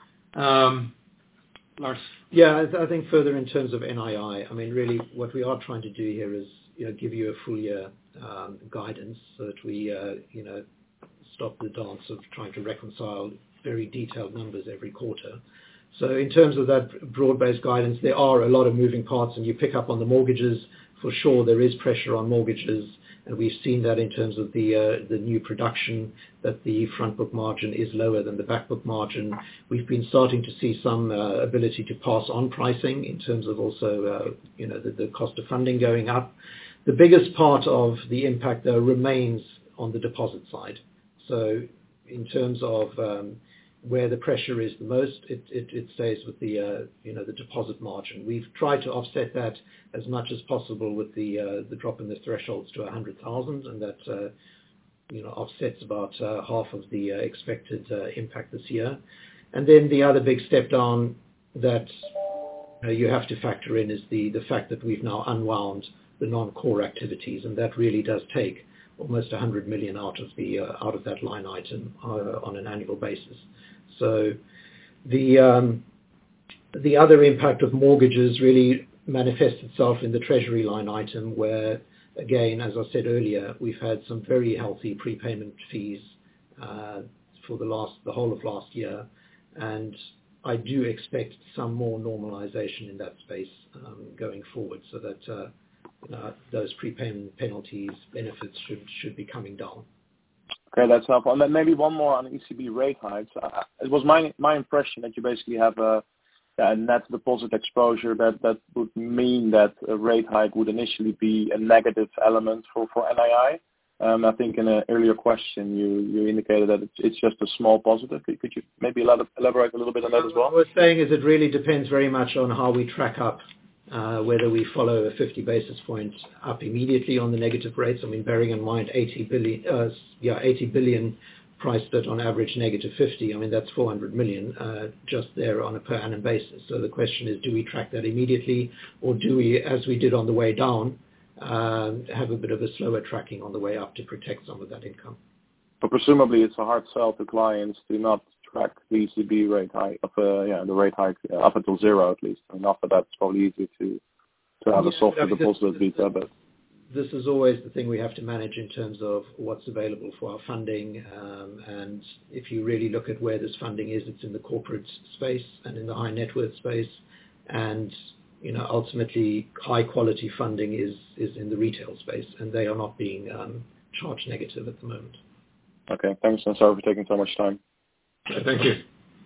Speaker 2: Um, Lars?
Speaker 3: Yeah, I, th- I think further in terms of N I I, I mean, really what we are trying to do here is, you know, give you a full year um, guidance so that we, uh, you know, stop the dance of trying to reconcile very detailed numbers every quarter. So in terms of that broad-based guidance, there are a lot of moving parts, and you pick up on the mortgages. For sure, there is pressure on mortgages, and we've seen that in terms of the uh, the new production, that the front book margin is lower than the back book margin. We've been starting to see some uh, ability to pass on pricing in terms of also, uh, you know, the, the cost of funding going up. The biggest part of the impact, though, remains on the deposit side. So in terms of um, where the pressure is the most, it, it, it stays with the uh, you know the deposit margin. We've tried to offset that as much as possible with the uh, the drop in the thresholds to one hundred thousand, and that uh, you know offsets about uh, half of the uh, expected uh, impact this year. And then the other big step down that uh, you have to factor in is the the fact that we've now unwound the non-core activities, and that really does take almost one hundred million out of the uh, out of that line item uh, on an annual basis. So the um, the other impact of mortgages really manifests itself in the treasury line item, where again, as I said earlier, we've had some very healthy prepayment fees uh, for the last the whole of last year, and I do expect some more normalization in that space um, going forward, so that uh, Uh, those prepayment penalties benefits should should be coming down.
Speaker 11: Okay, that's helpful. And then maybe one more on E C B rate hikes. Uh, it was my my impression that you basically have a, a net deposit exposure that, that would mean that a rate hike would initially be a negative element for, for N I I. Um, I think in an earlier question you, you indicated that it's, it's just a small positive. Could you maybe elaborate a little bit on that as well?
Speaker 3: What I was saying is it really depends very much on how we track up. Uh, whether we follow a fifty basis points up immediately on the negative rates. I mean, bearing in mind eighty billion, uh, yeah, eighty billion priced at on average negative fifty. I mean, that's four hundred million uh, just there on a per annum basis. So the question is, do we track that immediately, or do we, as we did on the way down, uh, have a bit of a slower tracking on the way up to protect some of that income?
Speaker 11: But presumably, it's a hard sell to clients to not track the E C B rate hike, up, uh, yeah, the rate hike uh, up until zero at least. I mean, after that, it's probably easier to to have yeah, a softer I mean, deposit this, beta. But
Speaker 3: this is always the thing we have to manage in terms of what's available for our funding. Um, and if you really look at where this funding is, it's in the corporate space and in the high net worth space. And you know, ultimately, high quality funding is is in the retail space, and they are not being um, charged negative at the moment.
Speaker 11: Okay, thanks, and sorry for taking so much time.
Speaker 2: Thank you.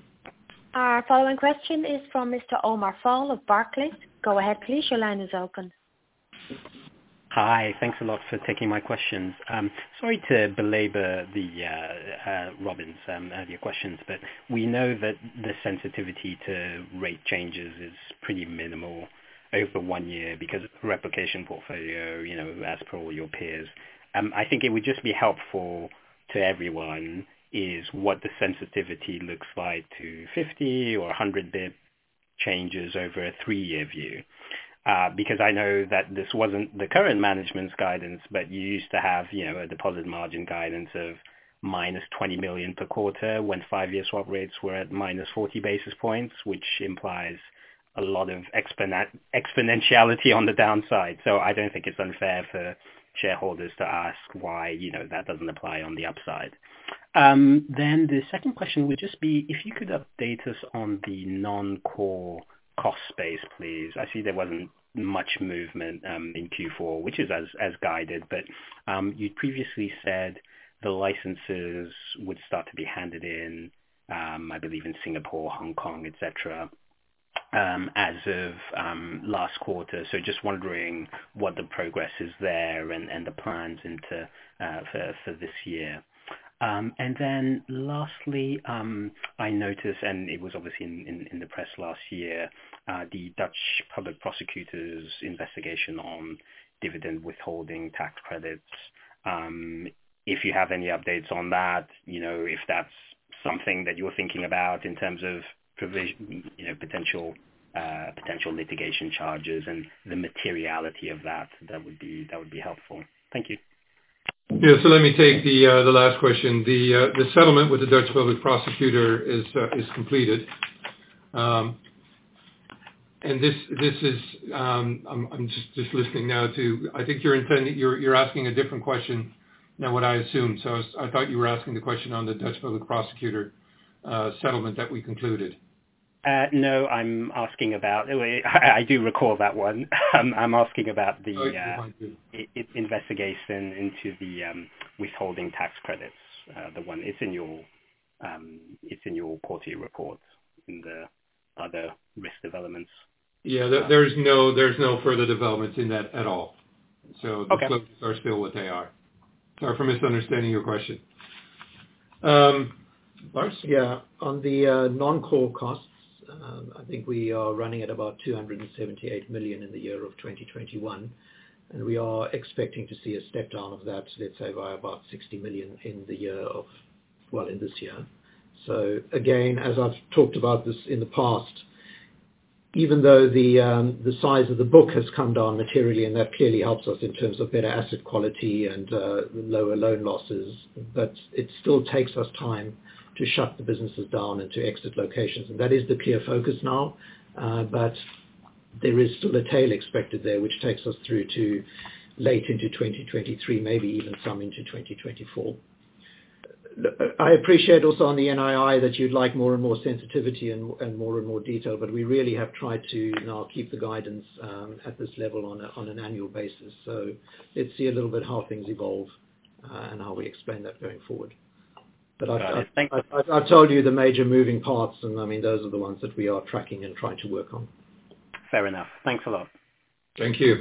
Speaker 1: Our following question is from Mister Omar Fall of Barclays. Go ahead, please. Your line is open.
Speaker 12: Hi. Thanks a lot for taking my questions. Um, sorry to belabor the uh, uh, Robin's um, earlier questions, but we know that the sensitivity to rate changes is pretty minimal over one year because of the replication portfolio, you know, as per all your peers. Um, I think it would just be helpful to everyone is what the sensitivity looks like to fifty or one hundred bip changes over a three-year view. Uh, because I know that this wasn't the current management's guidance, but you used to have, you know, a deposit margin guidance of minus twenty million per quarter when five-year swap rates were at minus forty basis points, which implies a lot of exponen- exponentiality on the downside. So I don't think it's unfair for shareholders to ask why, you know, that doesn't apply on the upside. Um, then the second question would just be if you could update us on the non-core cost space, please. I see there wasn't much movement um, in Q four, which is as, as guided, but um, you previously said the licenses would start to be handed in, um, I believe in Singapore, Hong Kong, et cetera, um, as of um, last quarter. So just wondering what the progress is there and, and the plans into uh, for, for this year. Um, and then lastly, um, I noticed, and it was obviously in, in, in the press last year, uh, the Dutch public prosecutor's investigation on dividend withholding tax credits. Um, if you have any updates on that, you know, if that's something that you're thinking about in terms of provision, you know, potential uh, potential litigation charges and the materiality of that, that would be that would be helpful. Thank you.
Speaker 2: Yeah, so let me take the uh, the last question. The uh, the settlement with the Dutch public prosecutor is uh, is completed, um, and this this is um, I'm, I'm just, just listening now to. I think you're intending you're you're asking a different question than what I assumed. So I, was, I thought you were asking the question on the Dutch public prosecutor uh, settlement that we concluded.
Speaker 12: Uh, no, I'm asking about, I, I do recall that one. um, I'm asking about the uh, I, I investigation into the um, withholding tax credits. Uh, the one, it's in your, um, it's in your quarterly report in the other risk developments.
Speaker 2: Yeah, there, there's no, there's no further developments in that at all. So the
Speaker 12: okay.
Speaker 2: floats are still what they are. Sorry for misunderstanding your question. Um, Lars?
Speaker 3: Yeah, on the uh, non-core costs, Um, I think we are running at about two hundred seventy-eight million in the year of twenty twenty-one, and we are expecting to see a step down of that, let's say, by about sixty million in the year of, well, in this year. So again, as I've talked about this in the past, even though the um, the size of the book has come down materially, and that clearly helps us in terms of better asset quality and uh, lower loan losses, but it still takes us time to shut the businesses down and to exit locations. And that is the clear focus now, uh, but there is still a tail expected there, which takes us through to late into twenty twenty-three, maybe even some into twenty twenty-four. I appreciate also on the N I I that you'd like more and more sensitivity and, and more and more detail, but we really have tried to now keep the guidance um, at this level on, a, on an annual basis. So let's see a little bit how things evolve uh, and how we explain that going forward. But I've, I've, I've, I've told you the major moving parts, and I mean, those are the ones that we are tracking and trying to work on.
Speaker 12: Fair enough. Thanks a lot.
Speaker 2: Thank you.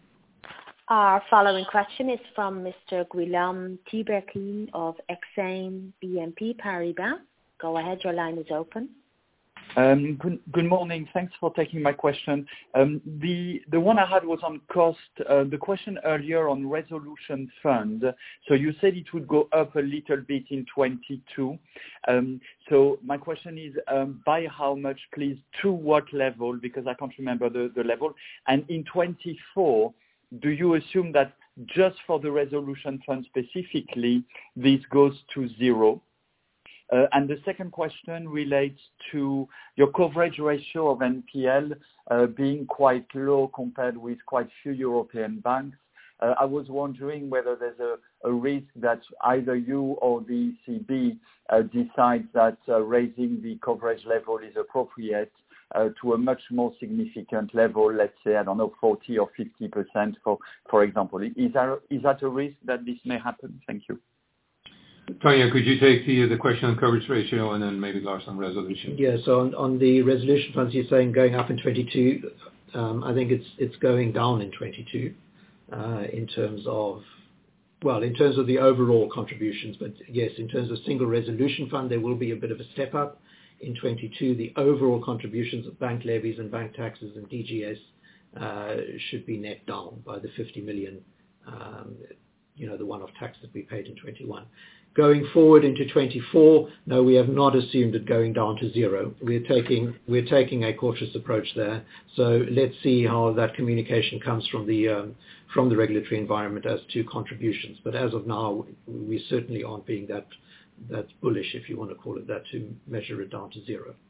Speaker 1: Our following question is from Mister Guillaume Tiberghien of Exane B N P Paribas. Go ahead, your line is open.
Speaker 13: Um, good, good morning. Thanks for taking my question. Um, the the one I had was on cost. Uh, the question earlier on resolution fund. So you said it would go up a little bit in twenty-two. Um, so my question is um, by how much, please? To what level? Because I can't remember the, the level. And in twenty-four, do you assume that just for the resolution fund specifically, this goes to zero? Uh, and the second question relates to your coverage ratio of N P L uh, being quite low compared with quite few European banks. Uh, I was wondering whether there's a, a risk that either you or the E C B uh, decides that uh, raising the coverage level is appropriate uh, to a much more significant level, let's say, I don't know, forty or fifty percent, for, for example. Is that, is that a risk that this may happen? Thank you.
Speaker 2: Tanja, could you take the the question on coverage ratio and then maybe Lars on resolution?
Speaker 3: Yeah, so on, on the resolution funds, you're saying going up in twenty-two. Um, I think it's it's going down in twenty-two uh, in terms of, well, in terms of the overall contributions. But yes, in terms of single resolution fund, there will be a bit of a step up in twenty-two. The overall contributions of bank levies and bank taxes and D G S uh, should be net down by the fifty million, um, you know, the one-off tax that we paid in twenty-one. Going forward into twenty-four, no, we have not assumed it going down to zero. We're taking we're taking a cautious approach there. So let's see how that communication comes from the um, from the regulatory environment as to contributions. But as of now, we certainly aren't being that that bullish, if you want to call it that, to measure it down to zero.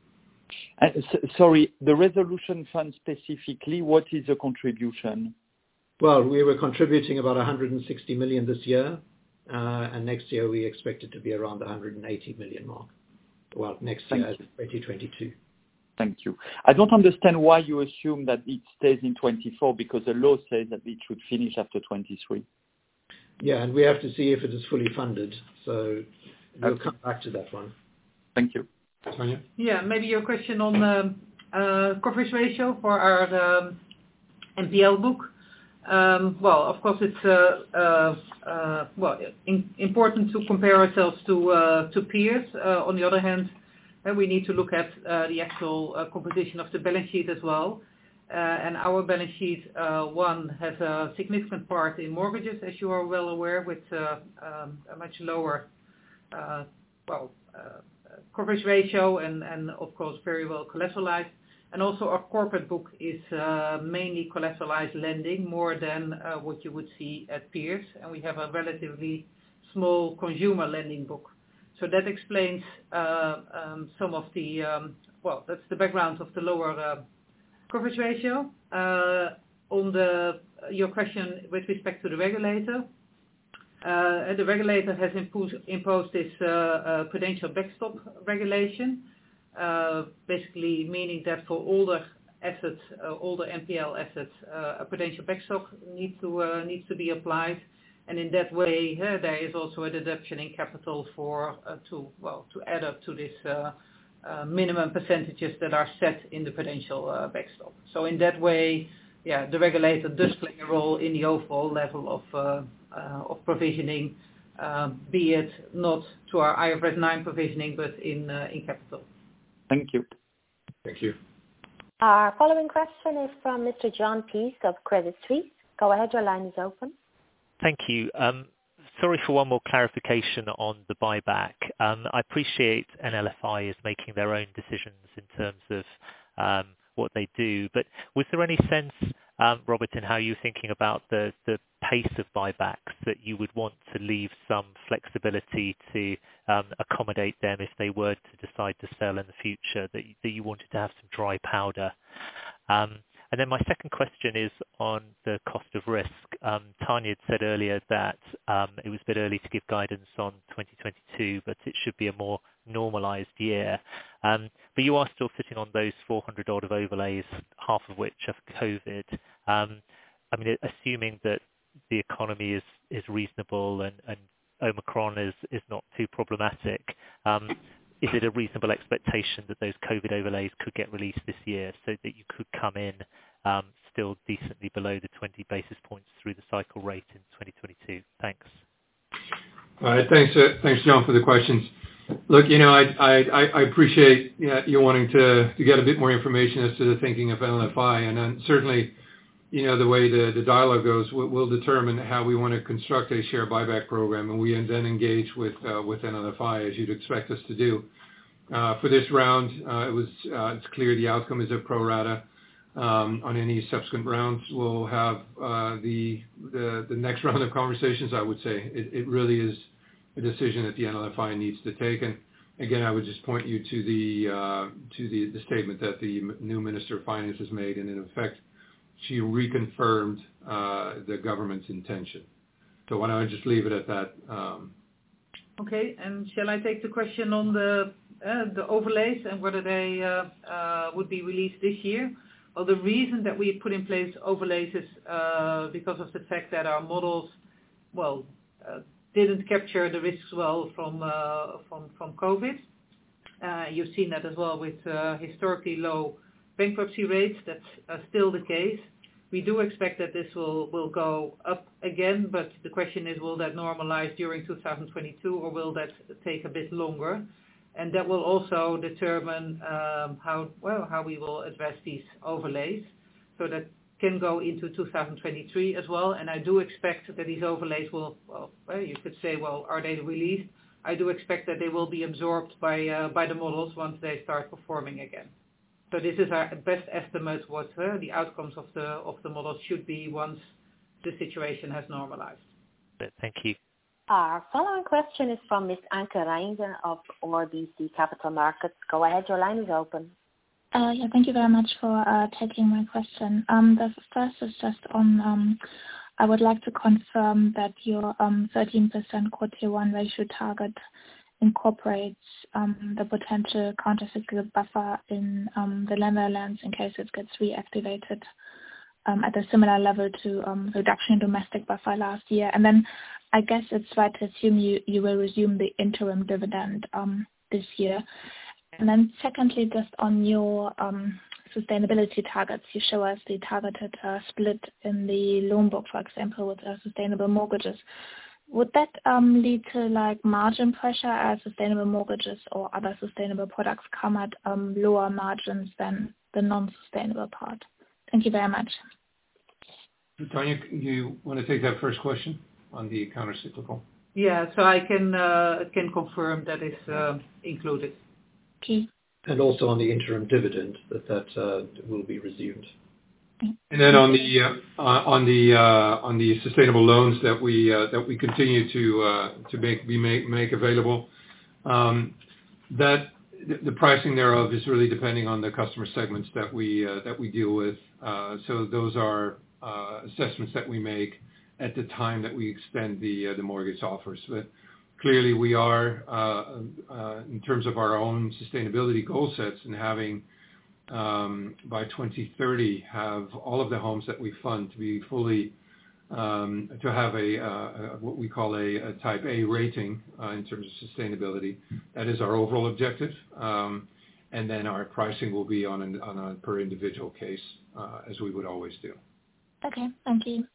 Speaker 13: Uh, s- sorry, the resolution fund specifically, what is the contribution?
Speaker 3: Well, we were contributing about one hundred sixty million this year, uh, and next year we expect it to be around the one hundred eighty million mark. Well, next
Speaker 13: Thank
Speaker 3: year,
Speaker 13: you.
Speaker 3: twenty twenty-two.
Speaker 13: Thank you. I don't understand why you assume that it stays in twenty-four, because the law says that it should finish after twenty-three.
Speaker 3: Yeah, and we have to see if it is fully funded. So we'll
Speaker 13: Okay.
Speaker 3: come back to that one.
Speaker 13: Thank you.
Speaker 2: Tanja?
Speaker 4: Yeah, maybe your question on um, uh, coverage ratio for our um, N P L book. Um, well, of course, it's uh, uh, uh, well in, important to compare ourselves to uh, to peers. Uh, on the other hand, uh, we need to look at uh, the actual uh, composition of the balance sheet as well. Uh, and our balance sheet, uh, one, has a significant part in mortgages, as you are well aware, with uh, um, a much lower, uh, well, uh, coverage ratio and, and of course very well collateralized. And also our corporate book is uh, mainly collateralized lending, more than uh, what you would see at peers. And we have a relatively small consumer lending book. So that explains uh, um, some of the, um, well, that's the background of the lower uh, coverage ratio. Uh, on the your question with respect to the regulator, uh, the regulator has imposed, imposed this uh, uh, prudential backstop regulation, uh, basically meaning that for older assets, uh, older N P L assets, uh, a prudential backstop needs to uh, needs to be applied, and in that way, uh, there is also a deduction in capital for uh, to well to add up to this. Uh, Uh, minimum percentages that are set in the prudential uh, backstop. So in that way, yeah, the regulator does play a role in the overall level of uh, uh, of provisioning, uh, be it not to our I F R S nine provisioning, but in uh, in capital.
Speaker 13: Thank you.
Speaker 2: Thank you.
Speaker 1: Our following question is from Mister John Peace of Credit Suisse. Go ahead, your line is open.
Speaker 14: Thank you. Um, Sorry for one more clarification on the buyback. Um, I appreciate N L F I is making their own decisions in terms of um, what they do, but was there any sense, um, Robert, in how you're thinking about the, the pace of buybacks, that you would want to leave some flexibility to um, accommodate them if they were to decide to sell in the future, that, that you wanted to have some dry powder? Um, And then my second question is on the cost of risk. Um, Tanja had said earlier that um, it was a bit early to give guidance on twenty twenty-two, but it should be a more normalized year. Um, but you are still sitting on those four hundred odd of overlays, half of which are COVID. Um, I mean, assuming that the economy is, is reasonable and, and Omicron is, is not too problematic, um, is it a reasonable expectation that those COVID overlays could get released this year so that you could come in um, still decently below the twenty basis points through the cycle rate in twenty twenty-two? Thanks.
Speaker 2: All right. Thanks, uh, thanks, John, for the questions. Look, you know, I I, I appreciate you, know, you wanting to, to get a bit more information as to the thinking of N L F I, and then certainly, you know, the way the, the dialogue goes will, will determine how we want to construct a share buyback program, and we then engage with uh, with N L F I as you'd expect us to do. Uh, for this round, uh, it was uh, it's clear the outcome is a pro rata. Um, on any subsequent rounds, we'll have uh, the, the the next round of conversations. I would say it, it really is a decision that the N L F I needs to take. And again, I would just point you to the uh, to the, the statement that the new Minister of Finance has made, and in effect, she reconfirmed uh, the government's intention. So why don't I just leave it at that? Um,
Speaker 4: Okay, and shall I take the question on the uh, the overlays and whether they uh, uh, would be released this year? Well, the reason that we put in place overlays is uh, because of the fact that our models, well, uh, didn't capture the risks well from uh, from from COVID. Uh, you've seen that as well with uh, historically low bankruptcy rates. That's uh, still the case. We do expect that this will, will go up again, but the question is, will that normalize during two thousand twenty-two, or will that take a bit longer? And that will also determine um, how well how we will address these overlays. So that can go into two thousand twenty-three as well. And I do expect that these overlays will, well, well you could say, well, are they released? I do expect that they will be absorbed by uh, by the models once they start performing again. So this is our best estimate what uh, the outcomes of the of the models should be once the situation has normalized.
Speaker 14: Thank you.
Speaker 1: Our following question is from Miz Anke Reingen of R B C Capital Markets. Go ahead, your line is open.
Speaker 15: Uh, yeah, thank you very much for uh, taking my question. Um, the first is just on, um, I would like to confirm that your um, thirteen percent core tier one ratio target incorporates um, the potential countercyclical buffer in um, the Netherlands in case it gets reactivated um, at a similar level to um, reduction in domestic buffer last year. And then I guess it's right to assume you, you will resume the interim dividend um, this year. And then secondly, just on your um, sustainability targets, you show us the targeted uh, split in the loan book, for example, with uh, sustainable mortgages. Would that um, lead to like margin pressure as sustainable mortgages or other sustainable products come at um, lower margins than the non-sustainable part? Thank you very much.
Speaker 2: Tanja, you want to take that first question on the countercyclical?
Speaker 4: Yeah, so I can uh, can confirm that is uh, included.
Speaker 15: Okay.
Speaker 3: And also on the interim dividend, that that uh, will be resumed.
Speaker 2: And then on the uh, on the uh, on the sustainable loans that we uh, that we continue to uh, to make be make, make available, um, that the pricing thereof is really depending on the customer segments that we uh, that we deal with. Uh, so those are uh, assessments that we make at the time that we extend the uh, the mortgage offers. But clearly, we are uh, uh, in terms of our own sustainability goal sets and having. Um, by twenty thirty, have all of the homes that we fund to be fully, um, to have a, uh, a what we call a, a type A rating uh, in terms of sustainability. That is our overall objective. Um, and then our pricing will be on, an, on a per individual case, uh, as we would always do.
Speaker 15: Okay, thank you.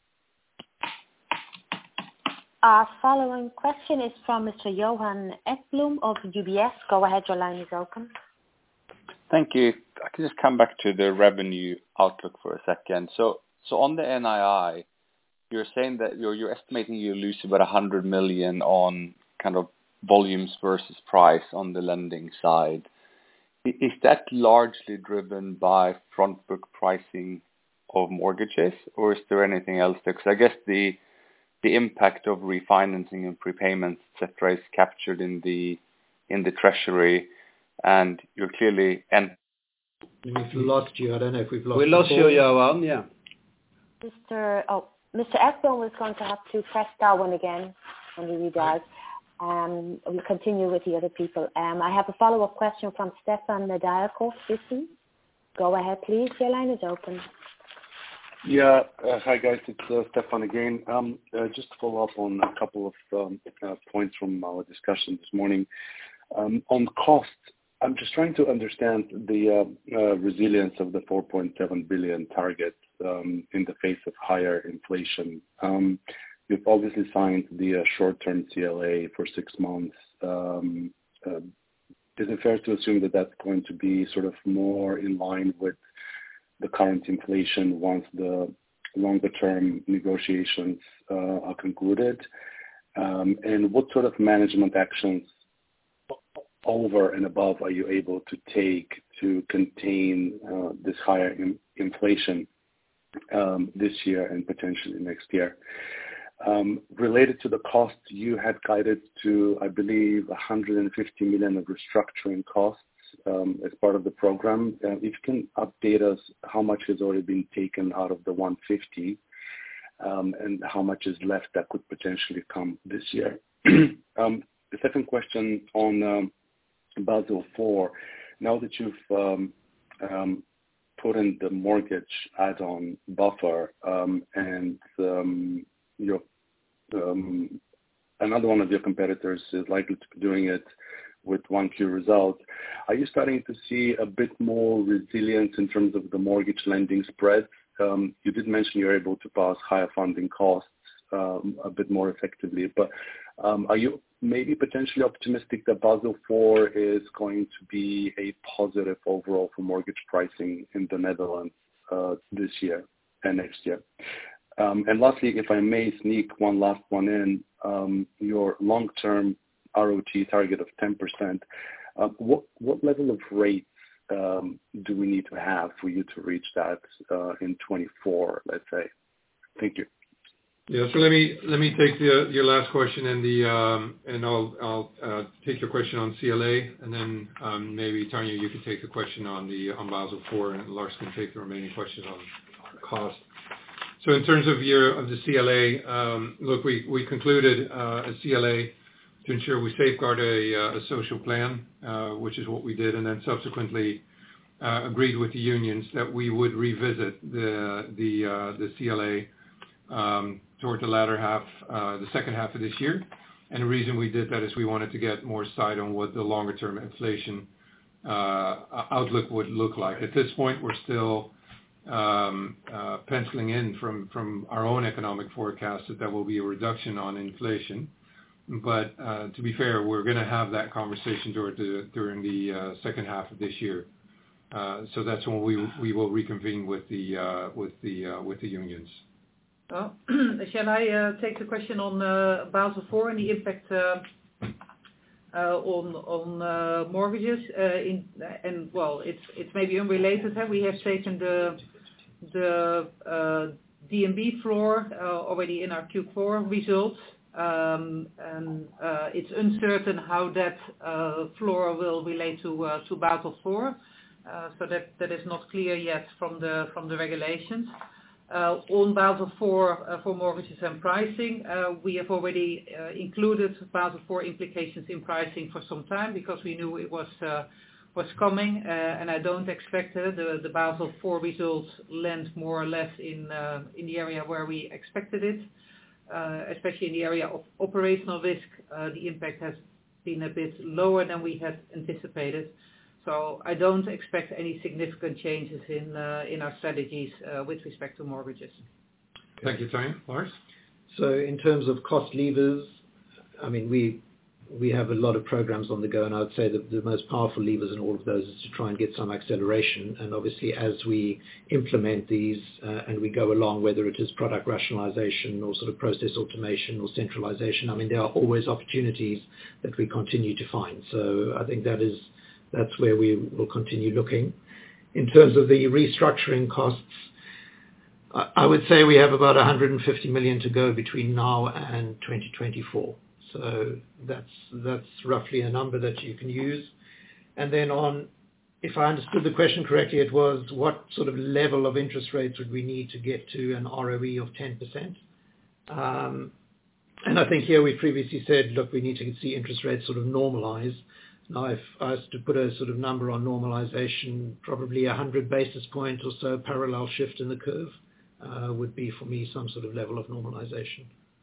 Speaker 1: Our following question is from Mister Johan Ekblom of U B S. Go ahead, your line is open.
Speaker 16: Thank you. I can just come back to the revenue outlook for a second. So, so on the N I I, you're saying that you're you're estimating you lose about one hundred million on kind of volumes versus price on the lending side. Is that largely driven by front book pricing of mortgages, or is there anything else there? Because I guess the the impact of refinancing and prepayments, et cetera, is captured in the in the treasury. And you're clearly and
Speaker 3: we've lost you. I don't know if we've lost.
Speaker 17: We lost you, Johan. Yeah.
Speaker 1: Mister Oh, Mister Ekblom is going to have to press star one again when he redials. Um, we'll continue with the other people. Um, I have a follow-up question from Stefan Nedialkov. Go ahead, please. Your line is open.
Speaker 8: Yeah. Uh, hi, guys. It's uh, Stefan again. Um, uh, just to follow up on a couple of um, uh, points from our discussion this morning. Um, on cost, I'm just trying to understand the uh, uh, resilience of the four point seven billion target um, in the face of higher inflation. Um, you've obviously signed the uh, short-term C L A for six months. Um, uh, is it fair to assume that that's going to be sort of more in line with the current inflation once the longer-term negotiations uh, are concluded? Um, and what sort of management actions over and above are you able to take to contain uh, this higher in, inflation um, this year and potentially next year? Um, related to the cost, you had guided to, I believe, one hundred fifty million of restructuring costs um, as part of the program. Uh, if you can update us how much has already been taken out of the one hundred fifty um, and how much is left that could potentially come this year. um, the second question on um, Basel four, now that you've um, um, put in the mortgage add-on buffer um, and um, your um, another one of your competitors is likely to be doing it with one Q results, are you starting to see a bit more resilience in terms of the mortgage lending spread? Um, you did mention you're able to pass higher funding costs um, a bit more effectively, but um, are you maybe potentially optimistic that Basel four is going to be a positive overall for mortgage pricing in the Netherlands uh, this year and next year? Um, and lastly, if I may sneak one last one in, um, your long-term R O T target of ten percent, uh, what, what level of rates um, do we need to have for you to reach that uh, in twenty-four, let's say? Thank you.
Speaker 2: Yeah. So let me let me take the, your last question and the um, and I'll I'll uh, take your question on C L A, and then um, maybe Tanya, you can take the question on the on Basel four, and Lars can take the remaining questions on cost. So in terms of your of the C L A, um, look, we we concluded uh, a C L A to ensure we safeguard a, uh, a social plan, uh, which is what we did, and then subsequently uh, agreed with the unions that we would revisit the the uh, the C L A. Um, toward the latter half, uh, the second half of this year. And the reason we did that is we wanted to get more sight on what the longer term inflation uh, outlook would look like. At this point, we're still um, uh, penciling in from, from our own economic forecast that there will be a reduction on inflation. But uh, to be fair, we're going to have that conversation during the, during the uh, second half of this year. Uh, so that's when we we will reconvene with the uh, with the uh, with the unions.
Speaker 4: Well, shall I uh, take the question on uh, Basel four and the impact uh, uh, on on uh, mortgages? Uh, in, and well, it's it's maybe unrelated. Huh? We have taken the the uh, D N B floor uh, already in our Q four results, um, and uh, it's uncertain how that uh, floor will relate to uh, to Basel four. Uh, so that that is not clear yet from the from the regulations. Uh, on Basel four uh, for mortgages and pricing, uh, we have already uh, included Basel four implications in pricing for some time because we knew it was uh, was coming, uh, and I don't expect uh, the the Basel four results land more or less in uh, in the area where we expected it, uh, especially in the area of operational risk. Uh, the impact has been a bit lower than we had anticipated. So I don't expect any significant changes in uh, in our strategies uh, with respect to mortgages.
Speaker 2: Thank you, Tanya. Lars?
Speaker 3: So in terms of cost levers, I mean, we we have a lot of programs on the go, and I would say that the most powerful levers in all of those is to try and get some acceleration. And obviously, as we implement these uh, and we go along, whether it is product rationalization or sort of process automation or centralization, I mean, there are always opportunities that we continue to find. So I think that is That's where we will continue looking. In terms of the restructuring costs, I would say we have about one hundred fifty million to go between now and twenty twenty-four. So that's that's roughly a number that you can use. And then on, if I understood the question correctly, it was what sort of level of interest rates would we need to get to an R O E of ten percent? Um, and I think here we previously said, look, we need to see interest rates sort of normalize. Now, if I was to put a sort of number on normalization, probably one hundred basis point or so parallel shift in the curve uh, would be, for me, some sort of level of normalization.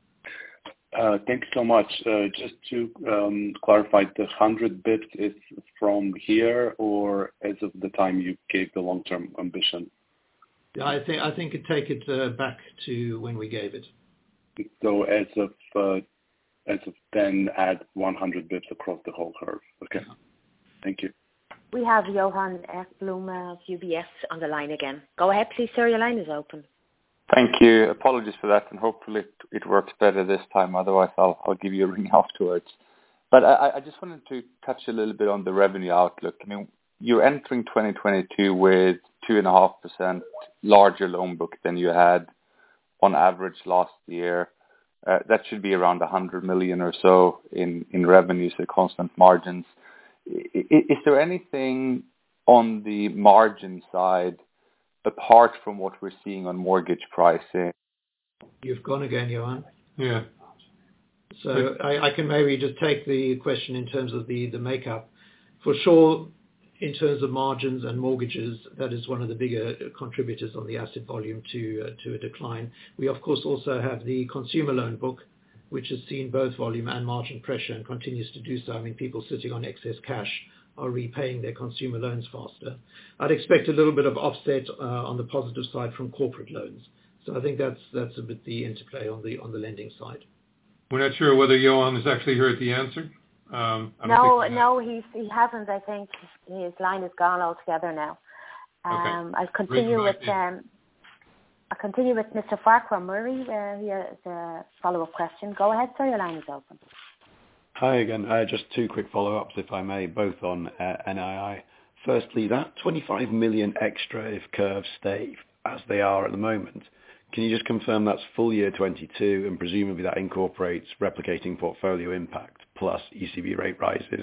Speaker 8: Uh, thanks so much. Uh, just to um, clarify, the one hundred bips is from here or as of the time you gave the long-term ambition?
Speaker 3: Yeah, I think I think it'd take it uh, back to when we gave it.
Speaker 8: So as of uh, as of then, add one hundred bips across the whole curve. Okay. Thank you.
Speaker 1: We have Johan Ekblom of U B S on the line again. Go ahead, please, sir. Your line is open.
Speaker 16: Thank you. Apologies for that, and hopefully it, it works better this time. Otherwise, I'll I'll give you a ring afterwards. But I, I just wanted to touch a little bit on the revenue outlook. I mean, you're entering twenty twenty-two with two and a half percent larger loan book than you had on average last year. Uh, that should be around one hundred million or so in, in revenues at constant margins. Is, is there anything on the margin side apart from what we're seeing on mortgage pricing?
Speaker 3: You've gone again, Johan.
Speaker 2: Yeah.
Speaker 3: So I, I can maybe just take the question in terms of the, the makeup. For sure, in terms of margins and mortgages, that is one of the bigger contributors on the asset volume to uh, to a decline. We, of course, also have the consumer loan book, which has seen both volume and margin pressure and continues to do so. I mean, people sitting on excess cash are repaying their consumer loans faster. I'd expect a little bit of offset uh, on the positive side from corporate loans. So I think that's that's a bit the interplay on the on the lending side.
Speaker 2: We're not sure whether Johan has actually heard the answer. Um,
Speaker 1: no, no, he's, he hasn't. I think his line is gone altogether now. Um, okay. I'll continue with um, I'll continue with Mister Farquhar Murray. Uh, he has a follow-up question. Go ahead, sir. Your line is open.
Speaker 5: Hi again. Uh, just two quick follow-ups, if I may, both on uh, N I I. Firstly, that twenty-five million extra if curves stay as they are at the moment. can you just confirm that's full year twenty-two, and presumably that incorporates replicating portfolio impact plus E C B rate rises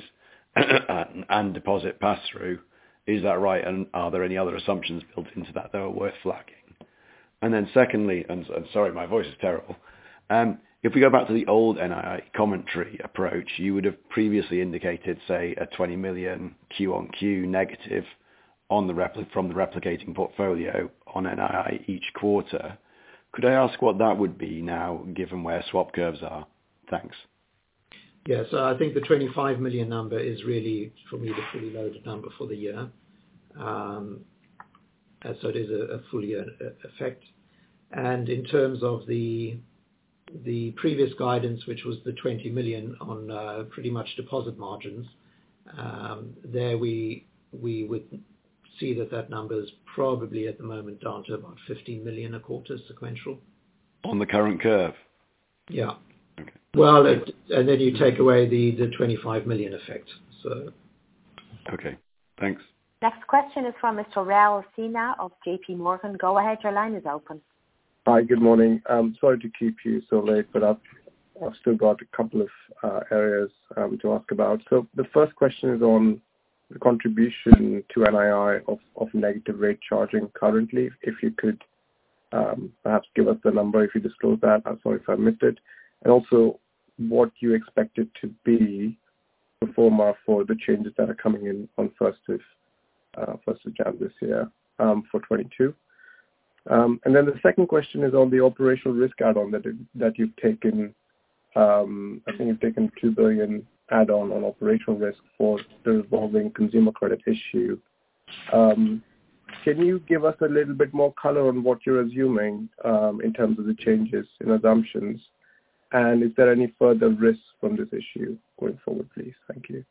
Speaker 5: and deposit pass-through? Is that right? And are there any other assumptions built into that that are worth flagging? And then secondly, and, and sorry, my voice is terrible, um, if we go back to the old N I I commentary approach, you would have previously indicated, say, a twenty million Q on Q negative on the repli- from the replicating portfolio on N I I each quarter. Could I ask what that would be now, given where swap curves are? Thanks.
Speaker 3: Yeah, so I think the twenty-five million number is really, for me, the fully loaded number for the year. Um, and so it is a, a full year effect. And in terms of the the previous guidance, which was the twenty million on uh, pretty much deposit margins, um, there we we would see that that number is probably at the moment down to about fifteen million a quarter sequential.
Speaker 5: On the current curve?
Speaker 3: Yeah. Okay. Well, it, and then you take away the, the twenty-five million effect. So.
Speaker 5: Okay, thanks.
Speaker 1: Next question is from Mister Raul Sina of J P Morgan. Go ahead, your line is open.
Speaker 17: Hi, good morning. Um, sorry to keep you so late, but I've, I've still got a couple of uh, areas um, to ask about. So the first question is on the contribution to N I I of, of negative rate charging currently. If you could um, perhaps give us the number if you disclose that. I'm sorry if I missed it. And also what you expect it to be pro forma for the changes that are coming in on first of uh, first of January this year um, for twenty-two. Um, and then the second question is on the operational risk add-on that that you've taken. Um, I think you've taken two billion add-on on operational risk for the revolving consumer credit issue. Um, can you give us a little bit more color on what you're assuming um, in terms of the changes in assumptions? And is there any further risks from this issue going forward, please? Thank you.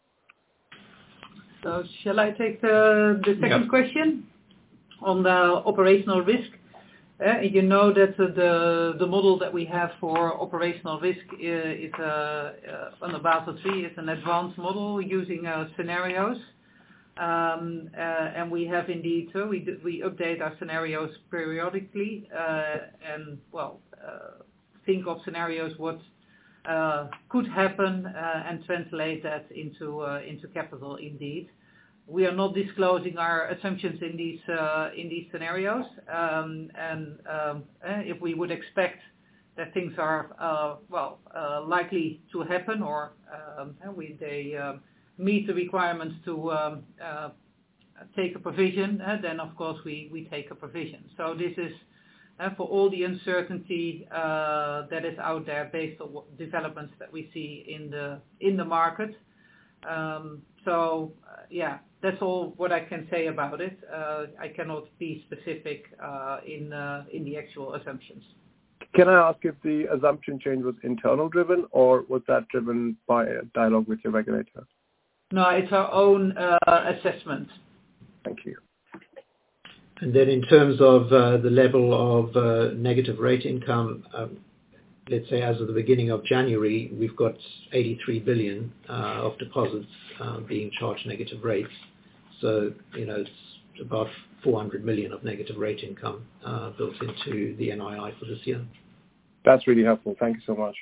Speaker 4: So shall I take the, the second yep. question on the operational risk? Uh, you know that uh, the the model that we have for operational risk is, is uh, uh, on the Basel three is an advanced model using uh, scenarios, um, uh, and we have indeed uh, we we update our scenarios periodically, uh, and well uh, think of scenarios what uh, could happen uh, and translate that into uh, into capital indeed. We are not disclosing our assumptions in these uh, in these scenarios, um, and um, eh, if we would expect that things are uh, well uh, likely to happen, or um, we, they uh, meet the requirements to um, uh, take a provision, uh, then of course we, we take a provision. So this is uh, for all the uncertainty uh, that is out there based on what developments that we see in the in the market. Um, so uh, yeah. That's all what I can say about it. Uh, I cannot be specific uh, in uh, in the actual assumptions.
Speaker 17: Can I ask if the assumption change was internal driven, or was that driven by a dialogue with your regulator?
Speaker 4: No, it's our own uh, assessment.
Speaker 17: Thank you.
Speaker 3: And then in terms of uh, the level of uh, negative rate income, um, let's say as of the beginning of January, we've got eighty-three billion uh, of deposits uh, being charged negative rates. So, you know, it's about four hundred million of negative rate income uh, built into the N I I for this year.
Speaker 17: That's really helpful. Thank you so much.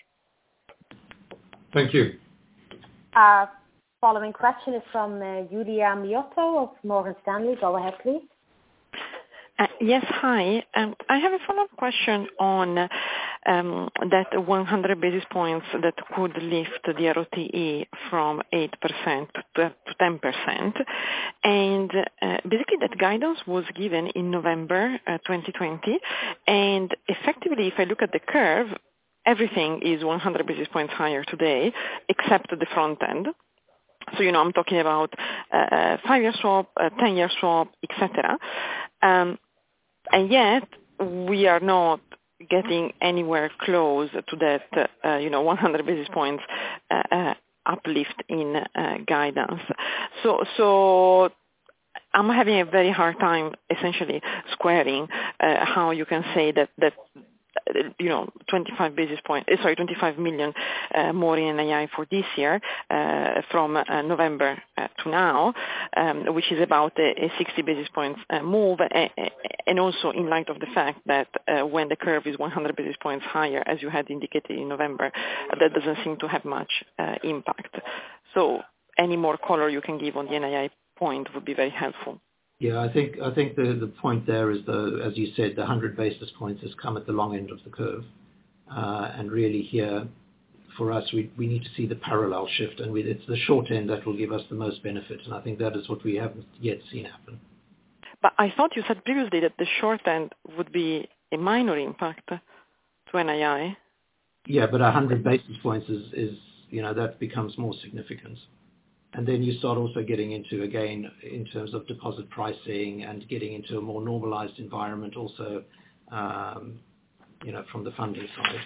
Speaker 2: Thank you.
Speaker 1: Our uh, following question is from uh, Giulia Miotto of Morgan Stanley. Go ahead, please.
Speaker 9: Uh, yes, hi. Um, I have a follow-up question on um, that one hundred basis points that could lift the R O T E from eight percent to ten percent. And uh, basically that guidance was given in November uh, twenty twenty. And effectively, if I look at the curve, everything is one hundred basis points higher today, except the front end. So, you know, I'm talking about uh, five-year swap, uh, ten-year swap, et cetera. Um, and yet, we are not getting anywhere close to that, uh, you know, one hundred basis points uh, uh, uplift in uh, guidance. So, so I'm having a very hard time, essentially, squaring uh, how you can say that that you know, twenty-five basis point, sorry, twenty-five million uh, more in N I I for this year uh, from uh, November uh, to now, um, which is about a, a sixty basis points uh, move, and also in light of the fact that uh, when the curve is one hundred basis points higher, as you had indicated in November, that doesn't seem to have much uh, impact. So any more color you can give on the N I I point would be very helpful.
Speaker 3: Yeah, I think I think the, the point there is, the, as you said, the one hundred basis points has come at the long end of the curve. Uh, and really here, for us, we, we need to see the parallel shift. And we, it's the short end that will give us the most benefit. And I think that is what we haven't yet seen happen.
Speaker 9: But I thought you said previously that the short end would be a minor impact to N I I.
Speaker 3: Yeah, but one hundred basis points is, is, you know, that becomes more significant. And then you start also getting into, again, in terms of deposit pricing and getting into a more normalized environment also, um, you know, from the funding side.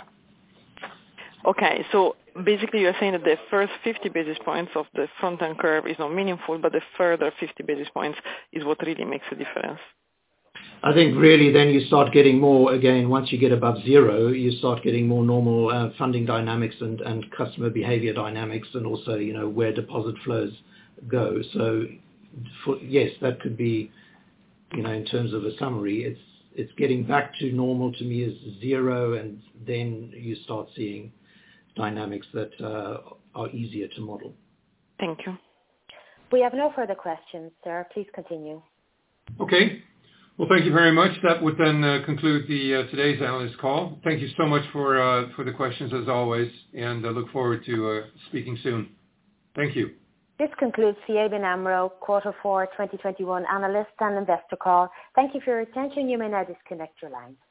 Speaker 9: Okay, so basically you're saying that the first fifty basis points of the front-end curve is not meaningful, but the further fifty basis points is what really makes a difference.
Speaker 3: I think really then you start getting more, again, once you get above zero, you start getting more normal uh, funding dynamics and, and customer behavior dynamics, and also, you know, where deposit flows go. So, for, yes, that could be, you know, in terms of a summary, it's it's getting back to normal to me as zero, and then you start seeing dynamics that uh, are easier to model.
Speaker 9: Thank you.
Speaker 1: We have no further questions, sir. Please continue.
Speaker 2: Okay. Well, thank you very much. That would then uh, conclude the uh, today's analyst call. Thank you so much for uh, for the questions as always, and I look forward to uh, speaking soon. Thank you.
Speaker 1: This concludes the A B N AMRO Quarter four twenty twenty-one Analyst and Investor Call. Thank you for your attention. You may now disconnect your lines.